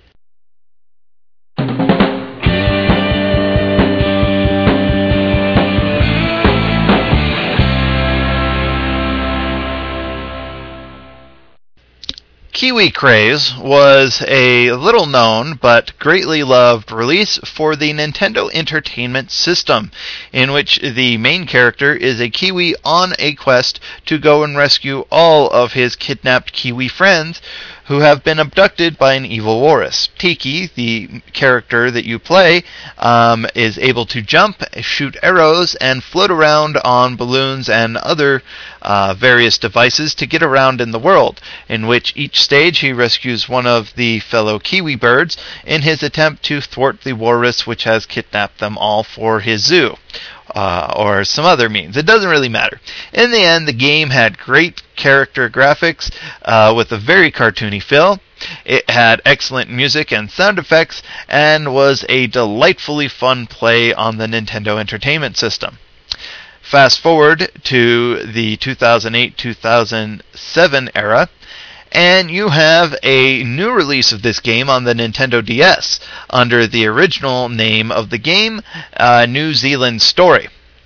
Kiwi Craze was a little-known but greatly loved release for the Nintendo Entertainment System, in which the main character is a Kiwi on a quest to go and rescue all of his kidnapped Kiwi friends who have been abducted by an evil walrus. Tiki, the character that you play, um, is able to jump, shoot arrows, and float around on balloons and other uh, various devices to get around in the world, in which each stage he rescues one of the fellow Kiwi birds in his attempt to thwart the walrus which has kidnapped them all for his zoo. Uh, or some other means. It doesn't really matter. In the end, the game had great character graphics uh, with a very cartoony feel. It had excellent music and sound effects and was a delightfully fun play on the Nintendo Entertainment System. Fast forward to the two thousand eight to two thousand seven era, and you have a new release of this game on the Nintendo D S under the original name of the game, uh, New Zealand Story.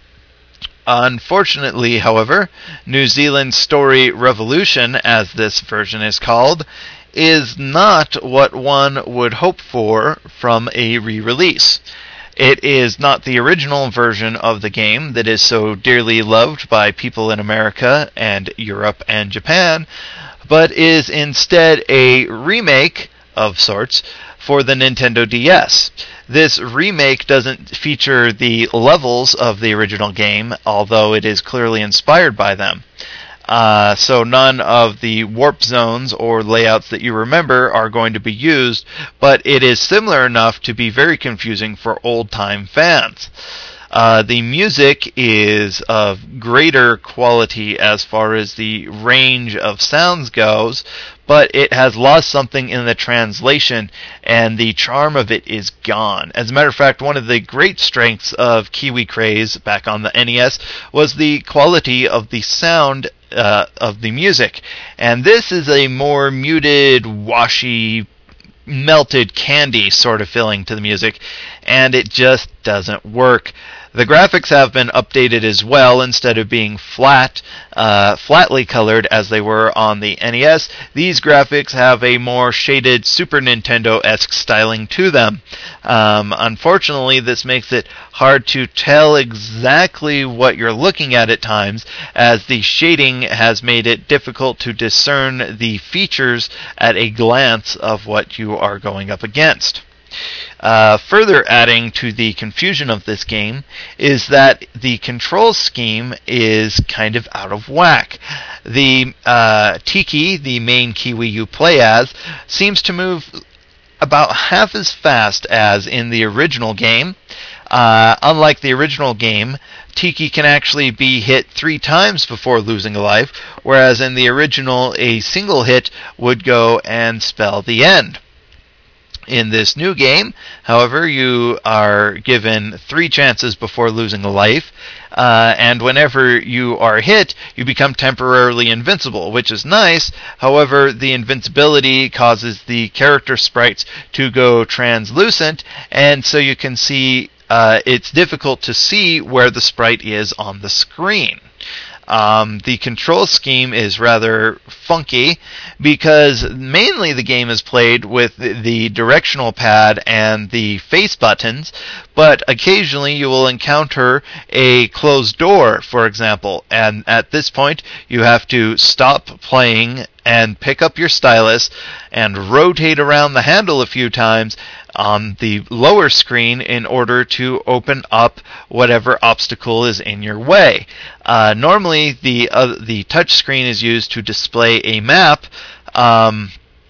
Unfortunately, however, New Zealand Story Revolution, as this version is called, is not what one would hope for from a re-release. It is not the original version of the game that is so dearly loved by people in America and Europe and Japan, but is instead a remake of sorts for the Nintendo D S. This remake doesn't feature the levels of the original game, although it is clearly inspired by them. Uh, so none of the warp zones or layouts that you remember are going to be used, but it is similar enough to be very confusing for old-time fans. Uh, the music is of greater quality as far as the range of sounds goes, but it has lost something in the translation, and the charm of it is gone. As a matter of fact, one of the great strengths of Kiwi Craze back on the N E S was the quality of the sound uh, of the music, and this is a more muted, washy, melted candy sort of feeling to the music, and it just doesn't work. The graphics have been updated as well. Instead of being flat, uh, flatly colored as they were on the N E S, these graphics have a more shaded Super Nintendo-esque styling to them. Um, unfortunately, this makes it hard to tell exactly what you're looking at at times, as the shading has made it difficult to discern the features at a glance of what you are going up against. Uh, further adding to the confusion of this game is that the control scheme is kind of out of whack. The uh, Tiki, the main Kiwi you play as, seems to move about half as fast as in the original game. Uh, unlike the original game, Tiki can actually be hit three times before losing a life, whereas in the original, a single hit would go and spell the end. In this new game, however, you are given three chances before losing a life, uh, and whenever you are hit, you become temporarily invincible, which is nice. However, the invincibility causes the character sprites to go translucent, and so you can see uh, it's difficult to see where the sprite is on the screen. Um, the control scheme is rather funky because mainly the game is played with the directional pad and the face buttons, but occasionally you will encounter a closed door, for example, and at this point you have to stop playing and pick up your stylus and rotate around the handle a few times on the lower screen in order to open up whatever obstacle is in your way. Uh, normally, the uh, the touch screen is used to display a map, um,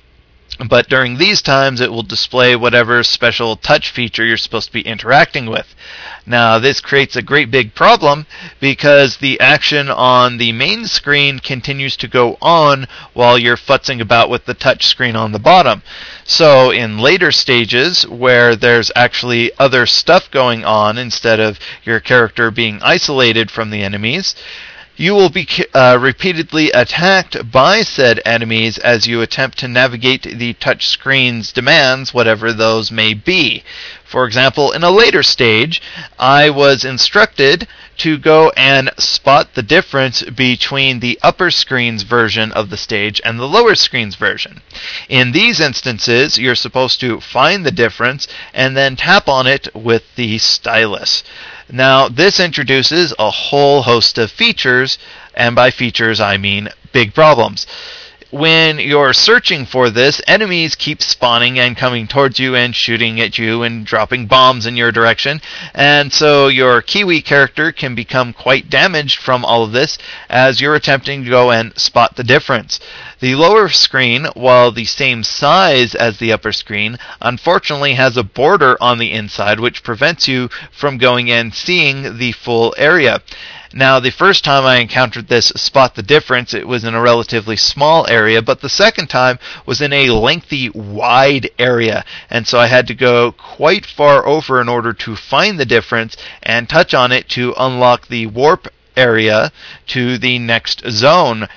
but during these times it will display whatever special touch feature you're supposed to be interacting with. Now, this creates a great big problem because the action on the main screen continues to go on while you're futzing about with the touch screen on the bottom. So in later stages where there's actually other stuff going on instead of your character being isolated from the enemies, you will be uh, repeatedly attacked by said enemies as you attempt to navigate the touch screen's demands, whatever those may be. For example, in a later stage, I was instructed to go and spot the difference between the upper screen's version of the stage and the lower screen's version. In these instances, you're supposed to find the difference and then tap on it with the stylus. Now, this introduces a whole host of features, and by features I mean big problems. When you're searching for this, enemies keep spawning and coming towards you and shooting at you and dropping bombs in your direction, and so your Kiwi character can become quite damaged from all of this as you're attempting to go and spot the difference. The lower screen, while the same size as the upper screen, unfortunately has a border on the inside which prevents you from going and seeing the full area. Now, the first time I encountered this spot the difference, it was in a relatively small area, but the second time was in a lengthy, wide area, and so I had to go quite far over in order to find the difference and touch on it to unlock the warp area to the next zone.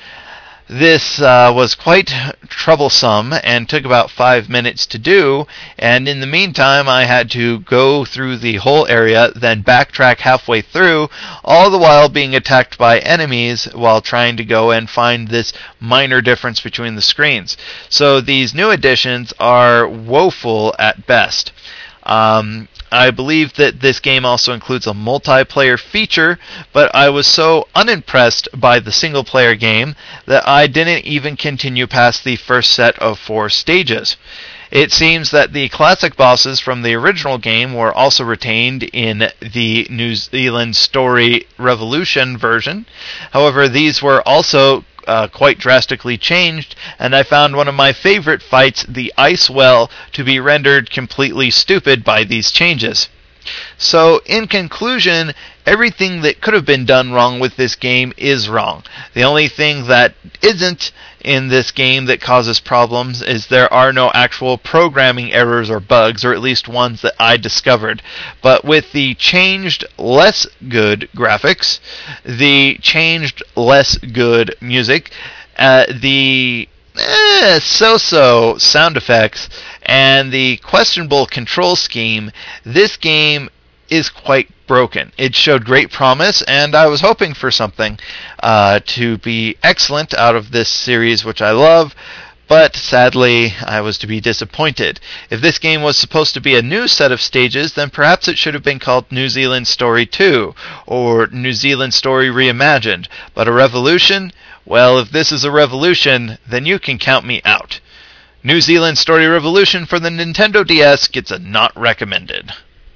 This uh, was quite troublesome and took about five minutes to do, and in the meantime I had to go through the whole area, then backtrack halfway through, all the while being attacked by enemies while trying to go and find this minor difference between the screens. So these new additions are woeful at best. Um, I believe that this game also includes a multiplayer feature, but I was so unimpressed by the single-player game that I didn't even continue past the first set of four stages. It seems that the classic bosses from the original game were also retained in the New Zealand Story Revolution version. However, these were also Uh, quite drastically changed, and I found one of my favorite fights, the Ice Well, to be rendered completely stupid by these changes. So, in conclusion, everything that could have been done wrong with this game is wrong. The only thing that isn't in this game that causes problems is there are no actual programming errors or bugs, or at least ones that I discovered. But with the changed less good graphics, the changed less good music, uh, the eh, so-so sound effects, and the questionable control scheme, this game is quite broken. It showed great promise, and I was hoping for something uh, to be excellent out of this series, which I love, but sadly, I was to be disappointed. If this game was supposed to be a new set of stages, then perhaps it should have been called New Zealand Story two, or New Zealand Story Reimagined. But a revolution? Well, if this is a revolution, then you can count me out. New Zealand Story Revolution for the Nintendo D S gets a not recommended.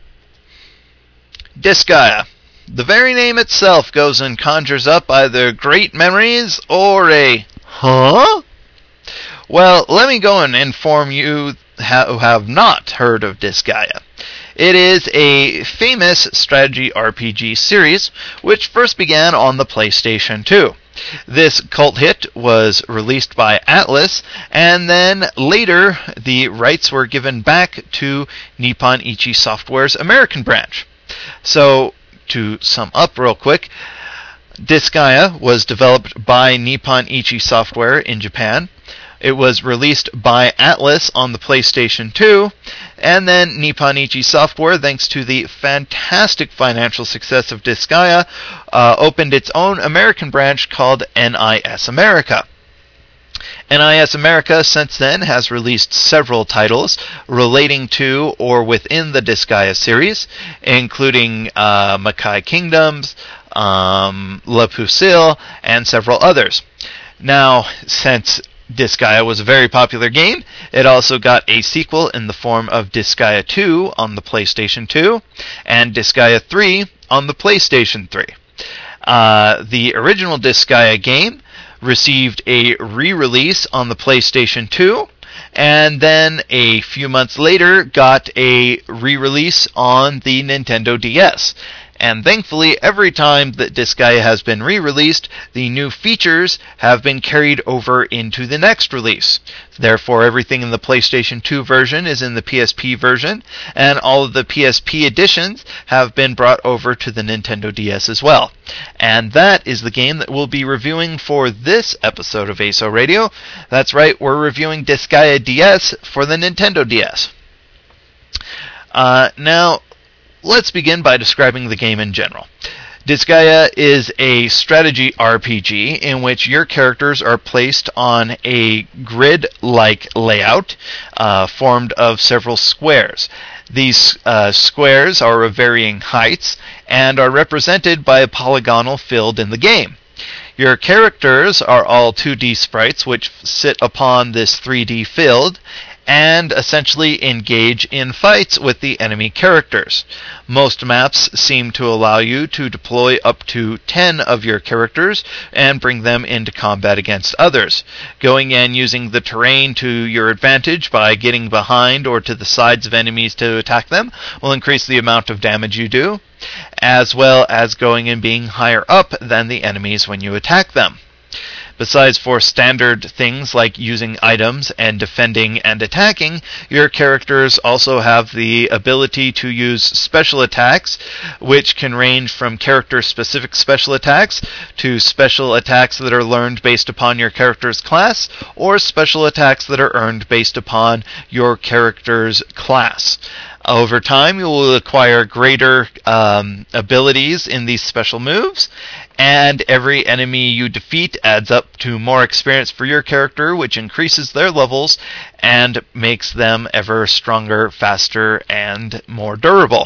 Disgaea. The very name itself goes and conjures up either great memories or a huh? Well, let me go and inform you who have not heard of Disgaea. It is a famous strategy R P G series which first began on the PlayStation two. This cult hit was released by Atlus, and then later the rights were given back to Nippon Ichi Software's American branch. So, to sum up real quick, Disgaea was developed by Nippon Ichi Software in Japan. It was released by Atlus on the PlayStation two, and then Nippon Ichi Software, thanks to the fantastic financial success of Disgaea, uh, opened its own American branch called N I S America. N I S America since then has released several titles relating to or within the Disgaea series, including uh, Makai Kingdoms, um, Le Pucille, and several others. Now, since Disgaea was a very popular game. It also got a sequel in the form of Disgaea two on the PlayStation two and Disgaea three on the PlayStation three. Uh, the original Disgaea game received a re-release on the PlayStation two, and then a few months later got a re-release on the Nintendo D S. And thankfully, every time that Disgaea has been re-released, the new features have been carried over into the next release. Therefore, everything in the PlayStation two version is in the P S P version, and all of the P S P editions have been brought over to the Nintendo D S as well. And that is the game that we'll be reviewing for this episode of A S O Radio. That's right, we're reviewing Disgaea D S for the Nintendo D S. Uh, now, let's begin by describing the game in general. Disgaea is a strategy R P G in which your characters are placed on a grid-like layout uh, formed of several squares. These uh, squares are of varying heights and are represented by a polygonal filled in the game. Your characters are all two D sprites which sit upon this three D field and essentially engage in fights with the enemy characters. Most maps seem to allow you to deploy up to ten of your characters and bring them into combat against others. Going and using the terrain to your advantage by getting behind or to the sides of enemies to attack them will increase the amount of damage you do, as well as going and being higher up than the enemies when you attack them. Besides for standard things like using items and defending and attacking, your characters also have the ability to use special attacks, which can range from character-specific special attacks to special attacks that are learned based upon your character's class, or special attacks that are earned based upon your character's class. Over time, you will acquire greater um, abilities in these special moves, and every enemy you defeat adds up to more experience for your character, which increases their levels and makes them ever stronger, faster, and more durable.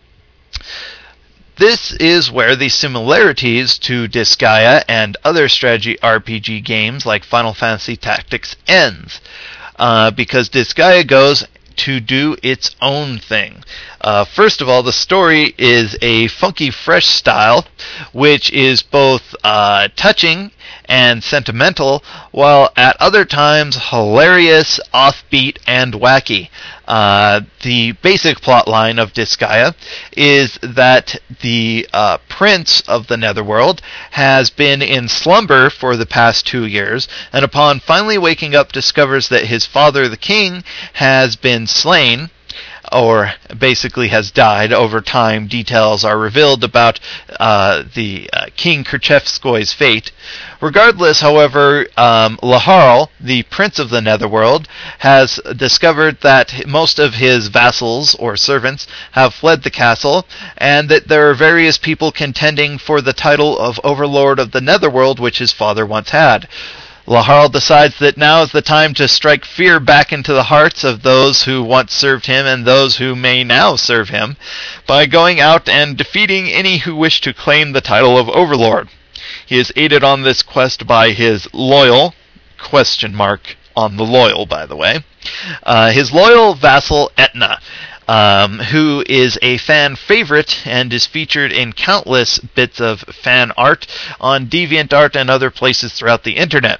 This is where the similarities to Disgaea and other strategy R P G games like Final Fantasy Tactics ends, uh, because Disgaea goes to do its own thing. Uh, first of all, the story is a funky, fresh style, which is both uh, touching and sentimental, while at other times hilarious, offbeat, and wacky. Uh, the basic plot line of Disgaea is that the uh, prince of the Netherworld has been in slumber for the past two years, and upon finally waking up discovers that his father, the king, has been slain, or basically has died. Over time, details are revealed about uh, the uh, King Kerchefskoy's fate. Regardless, however, um, Laharl, the Prince of the Netherworld, has discovered that most of his vassals or servants have fled the castle, and that there are various people contending for the title of Overlord of the Netherworld, which his father once had. Laharl decides that now is the time to strike fear back into the hearts of those who once served him and those who may now serve him by going out and defeating any who wish to claim the title of Overlord. He is aided on this quest by his loyal, question mark on the loyal, by the way, uh, his loyal vassal Etna, Um, who is a fan favorite and is featured in countless bits of fan art on DeviantArt and other places throughout the internet.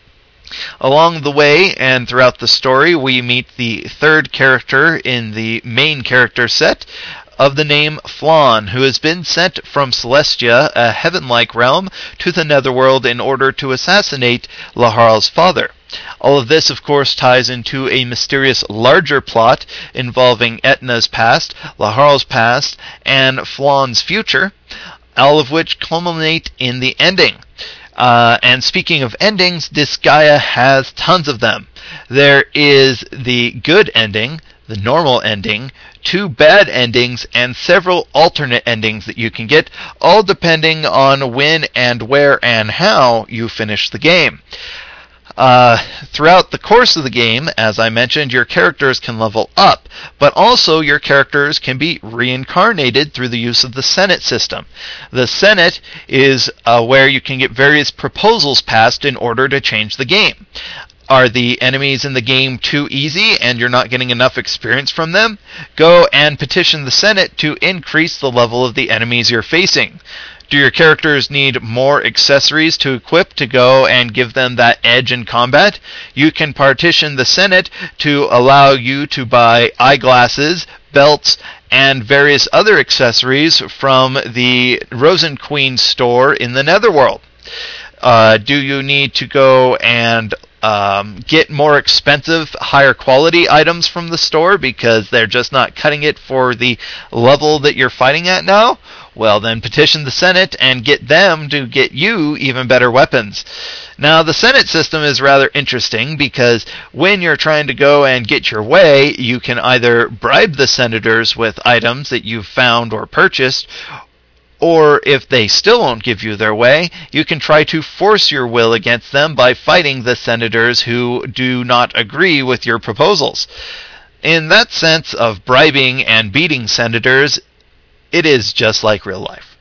Along the way and throughout the story, we meet the third character in the main character set of the name Flann, who has been sent from Celestia, a heaven-like realm, to the Netherworld in order to assassinate Laharl's father. All of this, of course, ties into a mysterious larger plot involving Etna's past, Laharl's past, and Flann's future, all of which culminate in the ending. Uh, and speaking of endings, Disgaea has tons of them. There is the good ending, the normal ending, two bad endings, and several alternate endings that you can get, all depending on when and where and how you finish the game. Uh, throughout the course of the game, as I mentioned, your characters can level up, but also your characters can be reincarnated through the use of the Senate system. The Senate is uh, where you can get various proposals passed in order to change the game. Are the enemies in the game too easy and you're not getting enough experience from them? Go and petition the Senate to increase the level of the enemies you're facing. Do your characters need more accessories to equip to go and give them that edge in combat? You can petition the Senate to allow you to buy eyeglasses, belts, and various other accessories from the Rosen Queen store in the Netherworld. Uh, do you need to go and um, get more expensive, higher quality items from the store because they're just not cutting it for the level that you're fighting at now? Well, then petition the Senate and get them to get you even better weapons. Now, the Senate system is rather interesting because when you're trying to go and get your way, you can either bribe the senators with items that you've found or purchased, or if they still won't give you their way, you can try to force your will against them by fighting the senators who do not agree with your proposals. In that sense of bribing and beating senators, it is just like real life.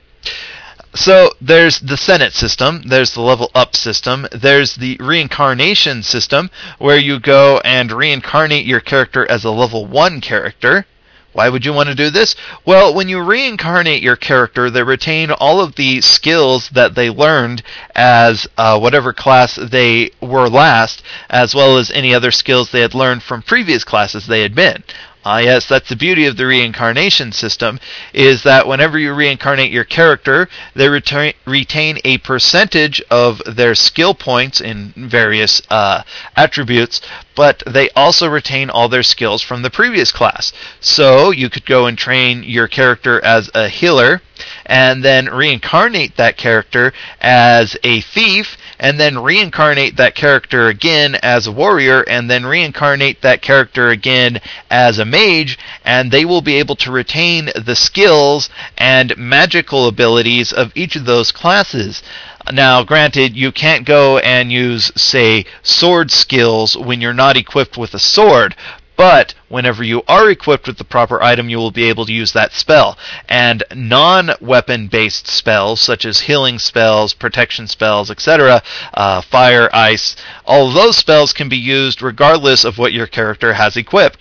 So there's the Senate system, there's the level up system, there's the reincarnation system, where you go and reincarnate your character as a level one character. Why would you want to do this? Well, when you reincarnate your character, they retain all of the skills that they learned as uh, whatever class they were last, as well as any other skills they had learned from previous classes they had been. Ah, yes, that's the beauty of the reincarnation system, is that whenever you reincarnate your character, they retain, retain a percentage of their skill points in various uh, attributes, but they also retain all their skills from the previous class. So you could go and train your character as a healer, and then reincarnate that character as a thief, and then reincarnate that character again as a warrior, and then reincarnate that character again as a mage, and they will be able to retain the skills and magical abilities of each of those classes. Now, granted, you can't go and use, say, sword skills when you're not equipped with a sword, but whenever you are equipped with the proper item, you will be able to use that spell. And non-weapon-based spells, such as healing spells, protection spells, et cetera, uh, fire, ice, all of those spells can be used regardless of what your character has equipped.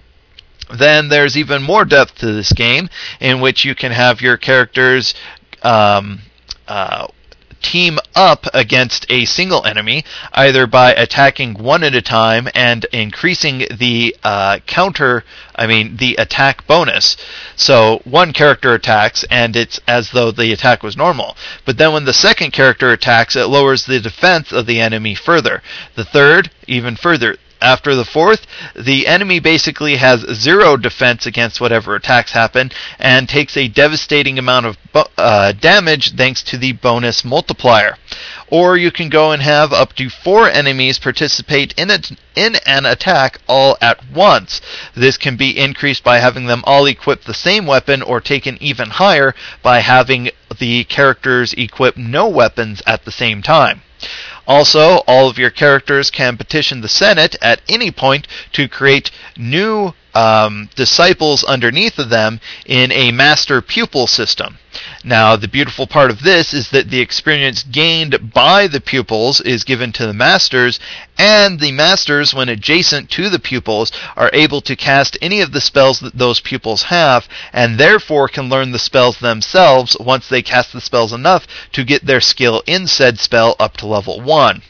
Then there's even more depth to this game, in which you can have your characters um, uh, team up against a single enemy, either by attacking one at a time and increasing the uh, counter, I mean, the attack bonus. So one character attacks, and it's as though the attack was normal. But then when the second character attacks, it lowers the defense of the enemy further. The third, even further. After the fourth, the enemy basically has zero defense against whatever attacks happen, and takes a devastating amount of uh, damage thanks to the bonus multiplier. Or you can go and have up to four enemies participate in, a, in an attack all at once. This can be increased by having them all equip the same weapon, or taken even higher by having the characters equip no weapons at the same time. Also, all of your characters can petition the Senate at any point to create new um, disciples underneath of them in a master-pupil system. Now, the beautiful part of this is that the experience gained by the pupils is given to the masters, and the masters, when adjacent to the pupils, are able to cast any of the spells that those pupils have, and therefore can learn the spells themselves once they cast the spells enough to get their skill in said spell up to level one.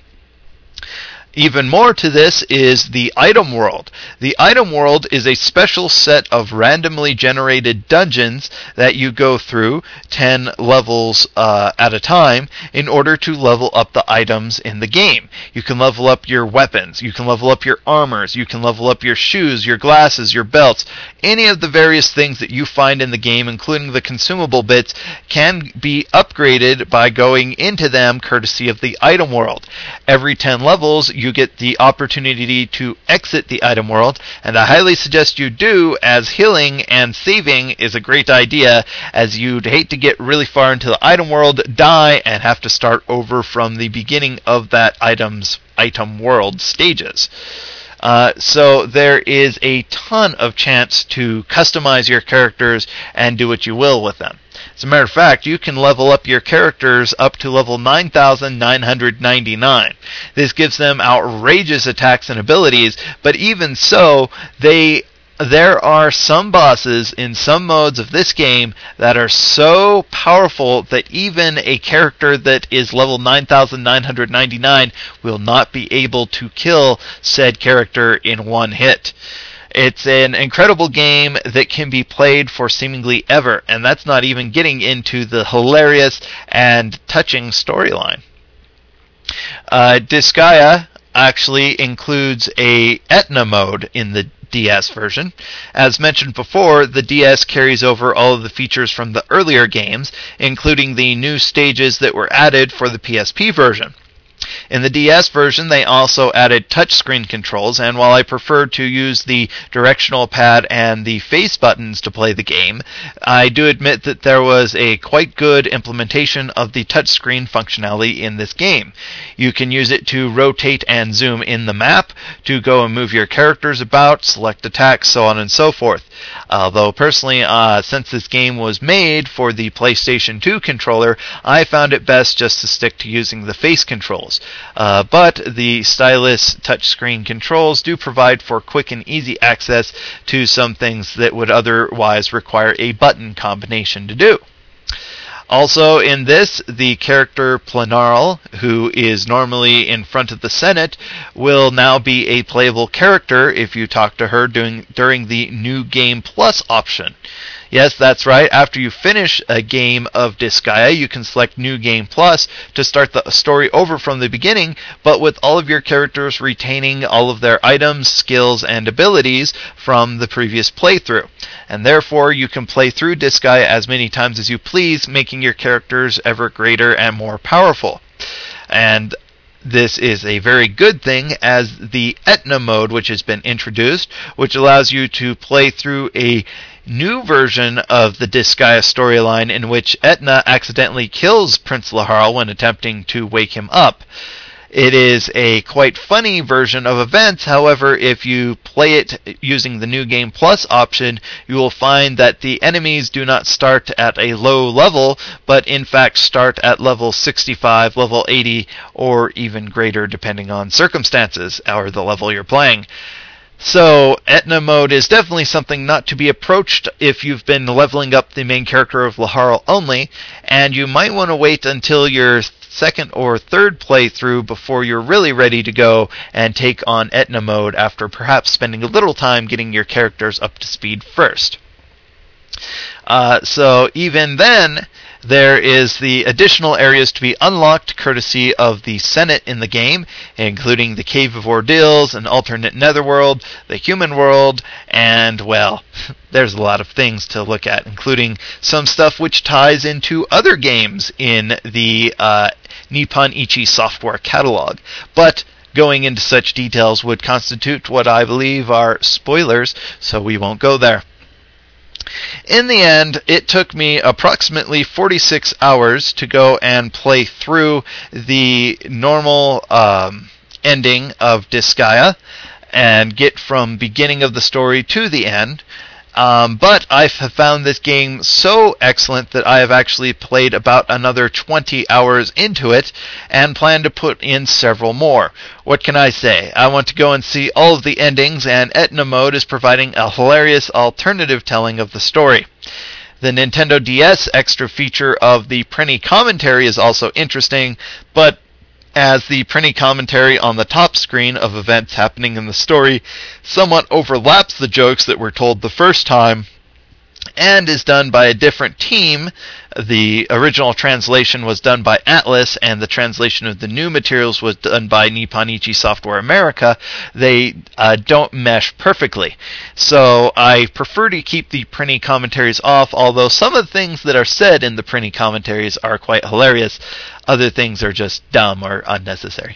Even more to this is the item world. The item world is a special set of randomly generated dungeons that you go through ten levels uh, at a time in order to level up the items in the game. You can level up your weapons, you can level up your armors, you can level up your shoes, your glasses, your belts. Any of the various things that you find in the game, including the consumable bits, can be upgraded by going into them courtesy of the item world. Every ten levels, you get the opportunity to exit the item world, and I highly suggest you do, as healing and saving is a great idea, as you'd hate to get really far into the item world, die, and have to start over from the beginning of that item's item world stages. Uh, so there is a ton of chance to customize your characters and do what you will with them. As a matter of fact, you can level up your characters up to level nine thousand nine hundred ninety-nine. This gives them outrageous attacks and abilities, but even so, they there are some bosses in some modes of this game that are so powerful that even a character that is level nine thousand nine hundred ninety-nine will not be able to kill said character in one hit. It's an incredible game that can be played for seemingly ever, and that's not even getting into the hilarious and touching storyline. Uh, Disgaea actually includes a Etna mode in the D S version. As mentioned before, the D S carries over all of the features from the earlier games, including the new stages that were added for the P S P version. In the D S version, they also added touchscreen controls, and while I prefer to use the directional pad and the face buttons to play the game, I do admit that there was a quite good implementation of the touchscreen functionality in this game. You can use it to rotate and zoom in the map, to go and move your characters about, select attacks, so on and so forth. Although personally, uh, since this game was made for the PlayStation two controller, I found it best just to stick to using the face controls. Uh, but the stylus touchscreen controls do provide for quick and easy access to some things that would otherwise require a button combination to do. Also in this, the character Planarl, who is normally in front of the Senate, will now be a playable character if you talk to her during, during the New Game Plus option. Yes, that's right. After you finish a game of Disgaea, you can select New Game Plus to start the story over from the beginning, but with all of your characters retaining all of their items, skills, and abilities from the previous playthrough. And therefore, you can play through Disgaea as many times as you please, making your characters ever greater and more powerful. And this is a very good thing, as the Etna mode, which has been introduced, which allows you to play through a new version of the Disgaea storyline in which Etna accidentally kills Prince Laharl when attempting to wake him up. It is a quite funny version of events. However, if you play it using the New Game Plus option, you will find that the enemies do not start at a low level, but in fact start at level sixty-five, level eighty, or even greater depending on circumstances or the level you're playing. So, Etna mode is definitely something not to be approached if you've been leveling up the main character of Laharl only, and you might want to wait until your second or third playthrough before you're really ready to go and take on Etna mode after perhaps spending a little time getting your characters up to speed first. Uh, so, even then, there is the additional areas to be unlocked courtesy of the Senate in the game, including the Cave of Ordeals, an alternate netherworld, the human world, and, well, there's a lot of things to look at, including some stuff which ties into other games in the uh, Nippon Ichi software catalog. But going into such details would constitute what I believe are spoilers, so we won't go there. In the end, it took me approximately forty-six hours to go and play through the normal um, ending of Disgaea and get from beginning of the story to the end. Um, but I have found this game so excellent that I have actually played about another twenty hours into it and plan to put in several more. What can I say? I want to go and see all of the endings, and Etna mode is providing a hilarious alternative telling of the story. The Nintendo D S extra feature of the Prinny commentary is also interesting, but as the Prinny commentary on the top screen of events happening in the story somewhat overlaps the jokes that were told the first time, and is done by a different team. The original translation was done by Atlas, and the translation of the new materials was done by Nippon Ichi Software America. They uh, don't mesh perfectly. So I prefer to keep the Prinny commentaries off, although some of the things that are said in the Prinny commentaries are quite hilarious. Other things are just dumb or unnecessary.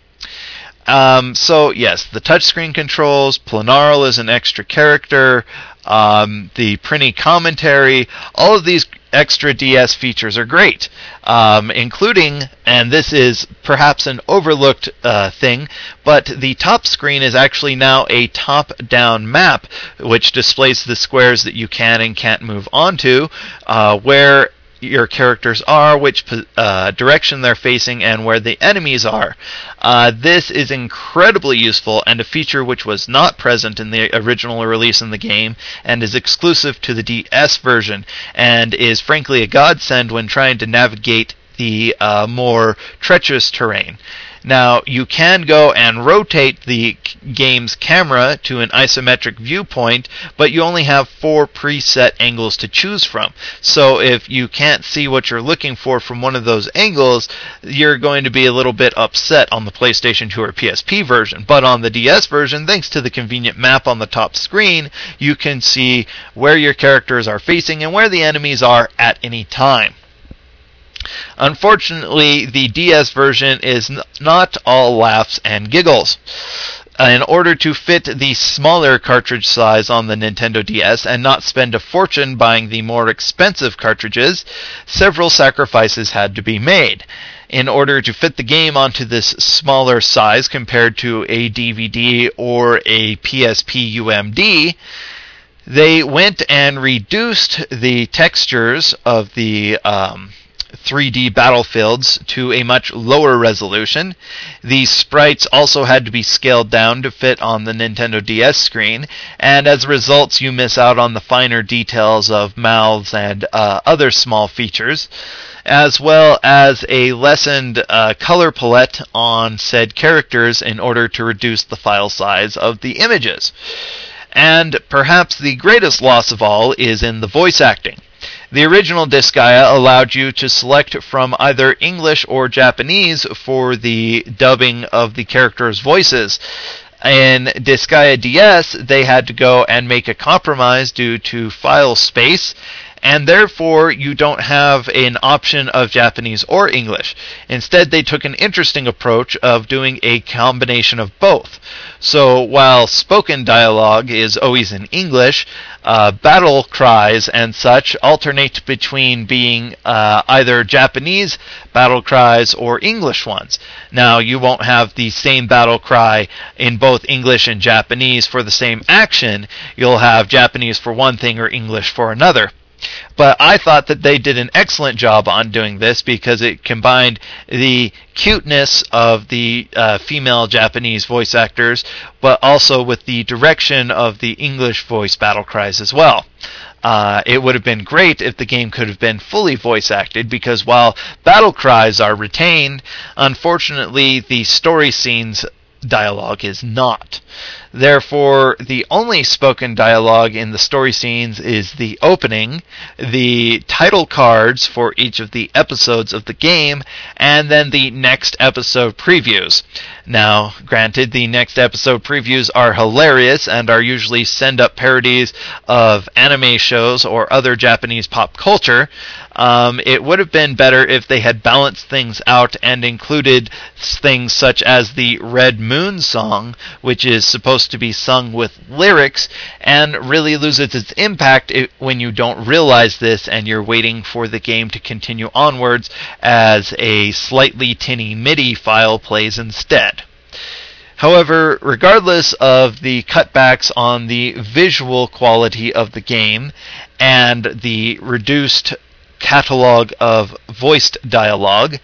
Um, so yes, the touchscreen controls, Planarl is an extra character, um, the Prinny commentary, all of these extra D S features are great, um, including, and this is perhaps an overlooked uh, thing, but the top screen is actually now a top-down map, which displays the squares that you can and can't move onto, uh, where your characters are, which uh, direction they're facing, and where the enemies are. Uh, this is incredibly useful and a feature which was not present in the original release in the game and is exclusive to the D S version and is frankly a godsend when trying to navigate the uh, more treacherous terrain. Now, you can go and rotate the game's camera to an isometric viewpoint, but you only have four preset angles to choose from. So if you can't see what you're looking for from one of those angles, you're going to be a little bit upset on the PlayStation two or P S P version. But on the D S version, thanks to the convenient map on the top screen, you can see where your characters are facing and where the enemies are at any time. Unfortunately, the D S version is n- not all laughs and giggles. Uh, in order to fit the smaller cartridge size on the Nintendo D S and not spend a fortune buying the more expensive cartridges, several sacrifices had to be made. In order to fit the game onto this smaller size compared to a D V D or a P S P U M D, they went and reduced the textures of the um, three D battlefields to a much lower resolution. These sprites also had to be scaled down to fit on the Nintendo D S screen, and as a result you miss out on the finer details of mouths and uh, other small features, as well as a lessened uh, color palette on said characters in order to reduce the file size of the images. And perhaps the greatest loss of all is in the voice acting. The original Disgaea allowed you to select from either English or Japanese for the dubbing of the characters' voices. In Disgaea D S, they had to go and make a compromise due to file space, and therefore you don't have an option of Japanese or English. Instead, they took an interesting approach of doing a combination of both. So while spoken dialogue is always in English, uh, battle cries and such alternate between being uh, either Japanese battle cries or English ones. Now, you won't have the same battle cry in both English and Japanese for the same action. You'll have Japanese for one thing or English for another. But I thought that they did an excellent job on doing this because it combined the cuteness of the uh, female Japanese voice actors, but also with the direction of the English voice battle cries as well. Uh, it would have been great if the game could have been fully voice acted, because while battle cries are retained, unfortunately the story scenes dialogue is not. Therefore, the only spoken dialogue in the story scenes is the opening, the title cards for each of the episodes of the game, and then the next episode previews. Now, granted, the next episode previews are hilarious and are usually send-up parodies of anime shows or other Japanese pop culture. Um, it would have been better if they had balanced things out and included things such as the Red Moon song, which is supposed to be sung with lyrics, and really loses its impact when you don't realize this and you're waiting for the game to continue onwards as a slightly tinny MIDI file plays instead. However, regardless of the cutbacks on the visual quality of the game and the reduced catalog of voiced dialogue,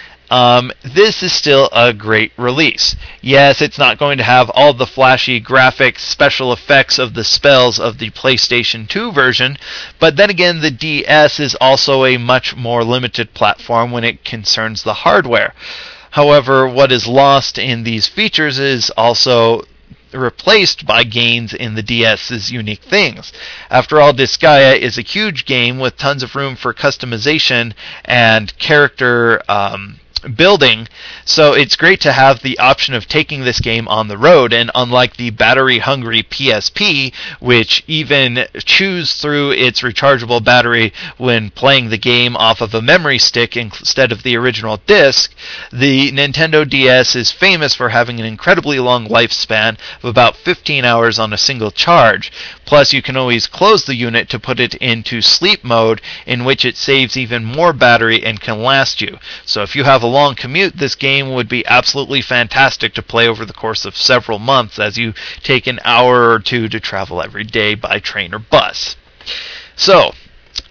Um, this is still a great release. Yes, it's not going to have all the flashy graphics, special effects of the spells of the PlayStation two version, but then again, the D S is also a much more limited platform when it concerns the hardware. However, what is lost in these features is also replaced by gains in the DS's unique things. After all, Disgaea is a huge game with tons of room for customization and character um, building, so it's great to have the option of taking this game on the road, and unlike the battery-hungry P S P, which even chews through its rechargeable battery when playing the game off of a memory stick instead of the original disc, the Nintendo D S is famous for having an incredibly long lifespan of about fifteen hours on a single charge. Plus, you can always close the unit to put it into sleep mode, in which it saves even more battery and can last you. So if you have a long commute, this game would be absolutely fantastic to play over the course of several months as you take an hour or two to travel every day by train or bus. So,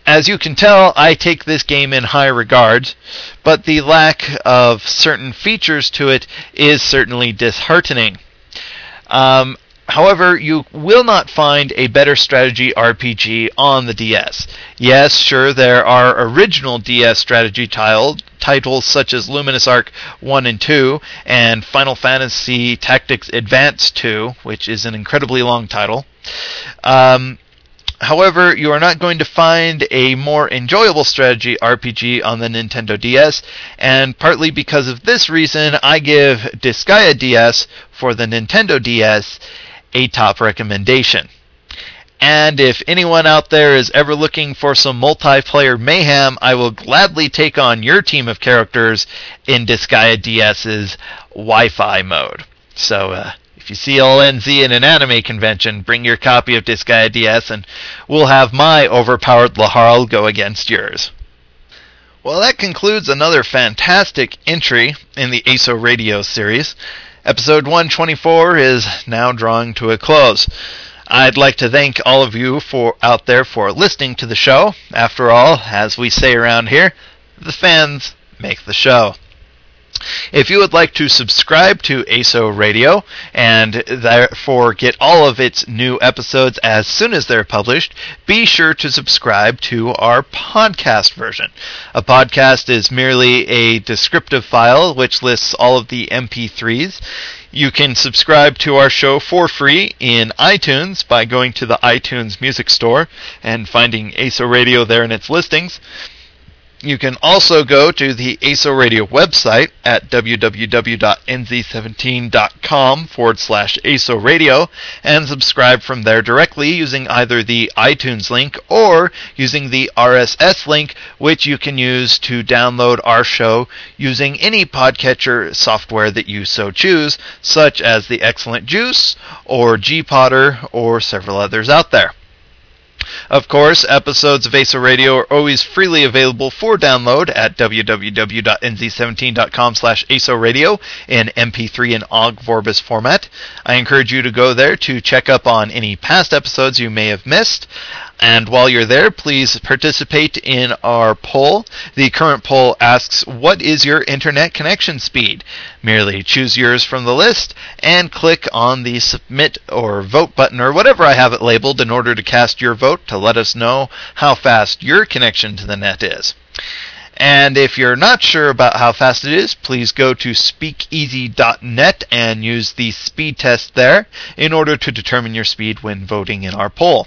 As you can tell, I take this game in high regard, but the lack of certain features to it is certainly disheartening. Um, however, you will not find a better strategy R P G on the D S. Yes, sure, there are original D S strategy tile, titles such as Luminous Arc one and two, and Final Fantasy Tactics Advance two, which is an incredibly long title. Um... However, you are not going to find a more enjoyable strategy R P G on the Nintendo D S, and partly because of this reason, I give Disgaea D S for the Nintendo D S a top recommendation. And if anyone out there is ever looking for some multiplayer mayhem, I will gladly take on your team of characters in Disgaea DS's Wi-Fi mode. So, uh, if you see L N Z in an anime convention, bring your copy of Disgaea D S and we'll have my overpowered Laharl go against yours. Well, that concludes another fantastic entry in the A S O Radio series. Episode one twenty-four is now drawing to a close. I'd like to thank all of you for out there for listening to the show. After all, as we say around here, the fans make the show. If you would like to subscribe to A S O Radio and therefore get all of its new episodes as soon as they're published, be sure to subscribe to our podcast version. A podcast is merely a descriptive file which lists all of the M P threes. You can subscribe to our show for free in iTunes by going to the iTunes Music Store and finding A S O Radio there in its listings. You can also go to the A S O Radio website at www.nz17.com forward slash ASO Radio and subscribe from there directly using either the iTunes link or using the R S S link, which you can use to download our show using any podcatcher software that you so choose, such as the Excellent Juice or G-Potter or several others out there. Of course, episodes of A S O Radio are always freely available for download at www.nz17.com slash ASORadio in M P three and O G Vorbis format. I encourage you to go there to check up on any past episodes you may have missed. And while you're there, please participate in our poll. The current poll asks, what is your internet connection speed? Merely choose yours from the list and click on the submit or vote button or whatever I have it labeled in order to cast your vote to let us know how fast your connection to the net is. And if you're not sure about how fast it is, please go to speakeasy dot net and use the speed test there in order to determine your speed when voting in our poll.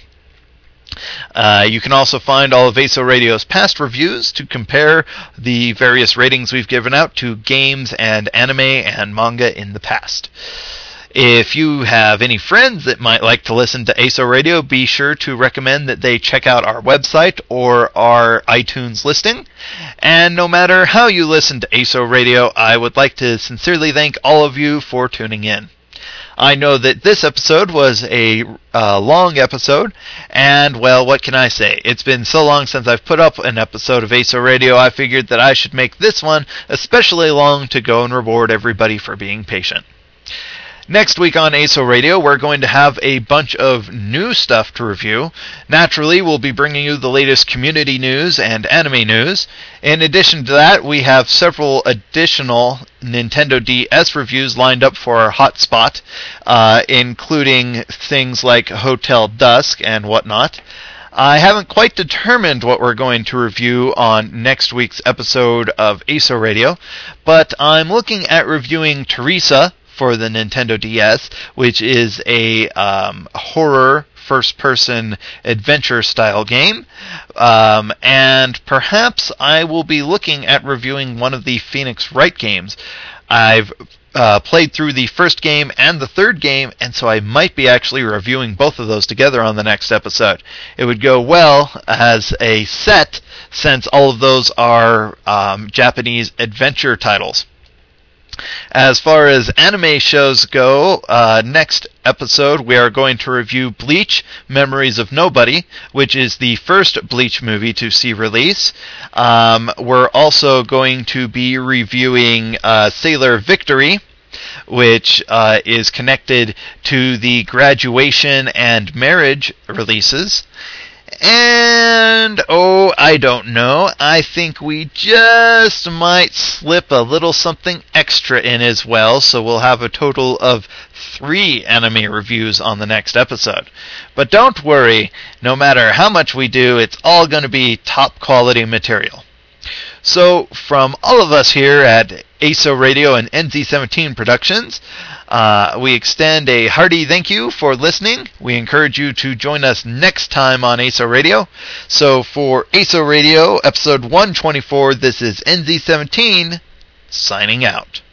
Uh, you can also find all of A S O Radio's past reviews to compare the various ratings we've given out to games and anime and manga in the past. If you have any friends that might like to listen to A S O Radio, be sure to recommend that they check out our website or our iTunes listing. And no matter how you listen to A S O Radio, I would like to sincerely thank all of you for tuning in. I know that this episode was a uh, long episode, and, well, what can I say? It's been so long since I've put up an episode of A S O Radio, I figured that I should make this one especially long to go and reward everybody for being patient. Next week on A S O Radio, we're going to have a bunch of new stuff to review. Naturally, we'll be bringing you the latest community news and anime news. In addition to that, we have several additional Nintendo D S reviews lined up for our hotspot, uh, including things like Hotel Dusk and whatnot. I haven't quite determined what we're going to review on next week's episode of A S O Radio, but I'm looking at reviewing Teresa for the Nintendo D S, which is a um, horror first-person adventure-style game. Um, and perhaps I will be looking at reviewing one of the Phoenix Wright games. I've uh, played through the first game and the third game, and so I might be actually reviewing both of those together on the next episode. It would go well as a set, since all of those are um, Japanese adventure titles. As far as anime shows go, uh, next episode we are going to review Bleach, Memories of Nobody, which is the first Bleach movie to see release. Um, we're also going to be reviewing uh, Sailor Victory, which uh, is connected to the Graduation and Marriage releases. And, oh, I don't know, I think we just might slip a little something extra in as well, so we'll have a total of three anime reviews on the next episode. But don't worry, no matter how much we do, it's all going to be top quality material. So, from all of us here at A S O Radio and N Z seventeen Productions, uh, we extend a hearty thank you for listening. We encourage you to join us next time on A S O Radio. So, for A S O Radio, episode one twenty-four, this is N Z seventeen, signing out.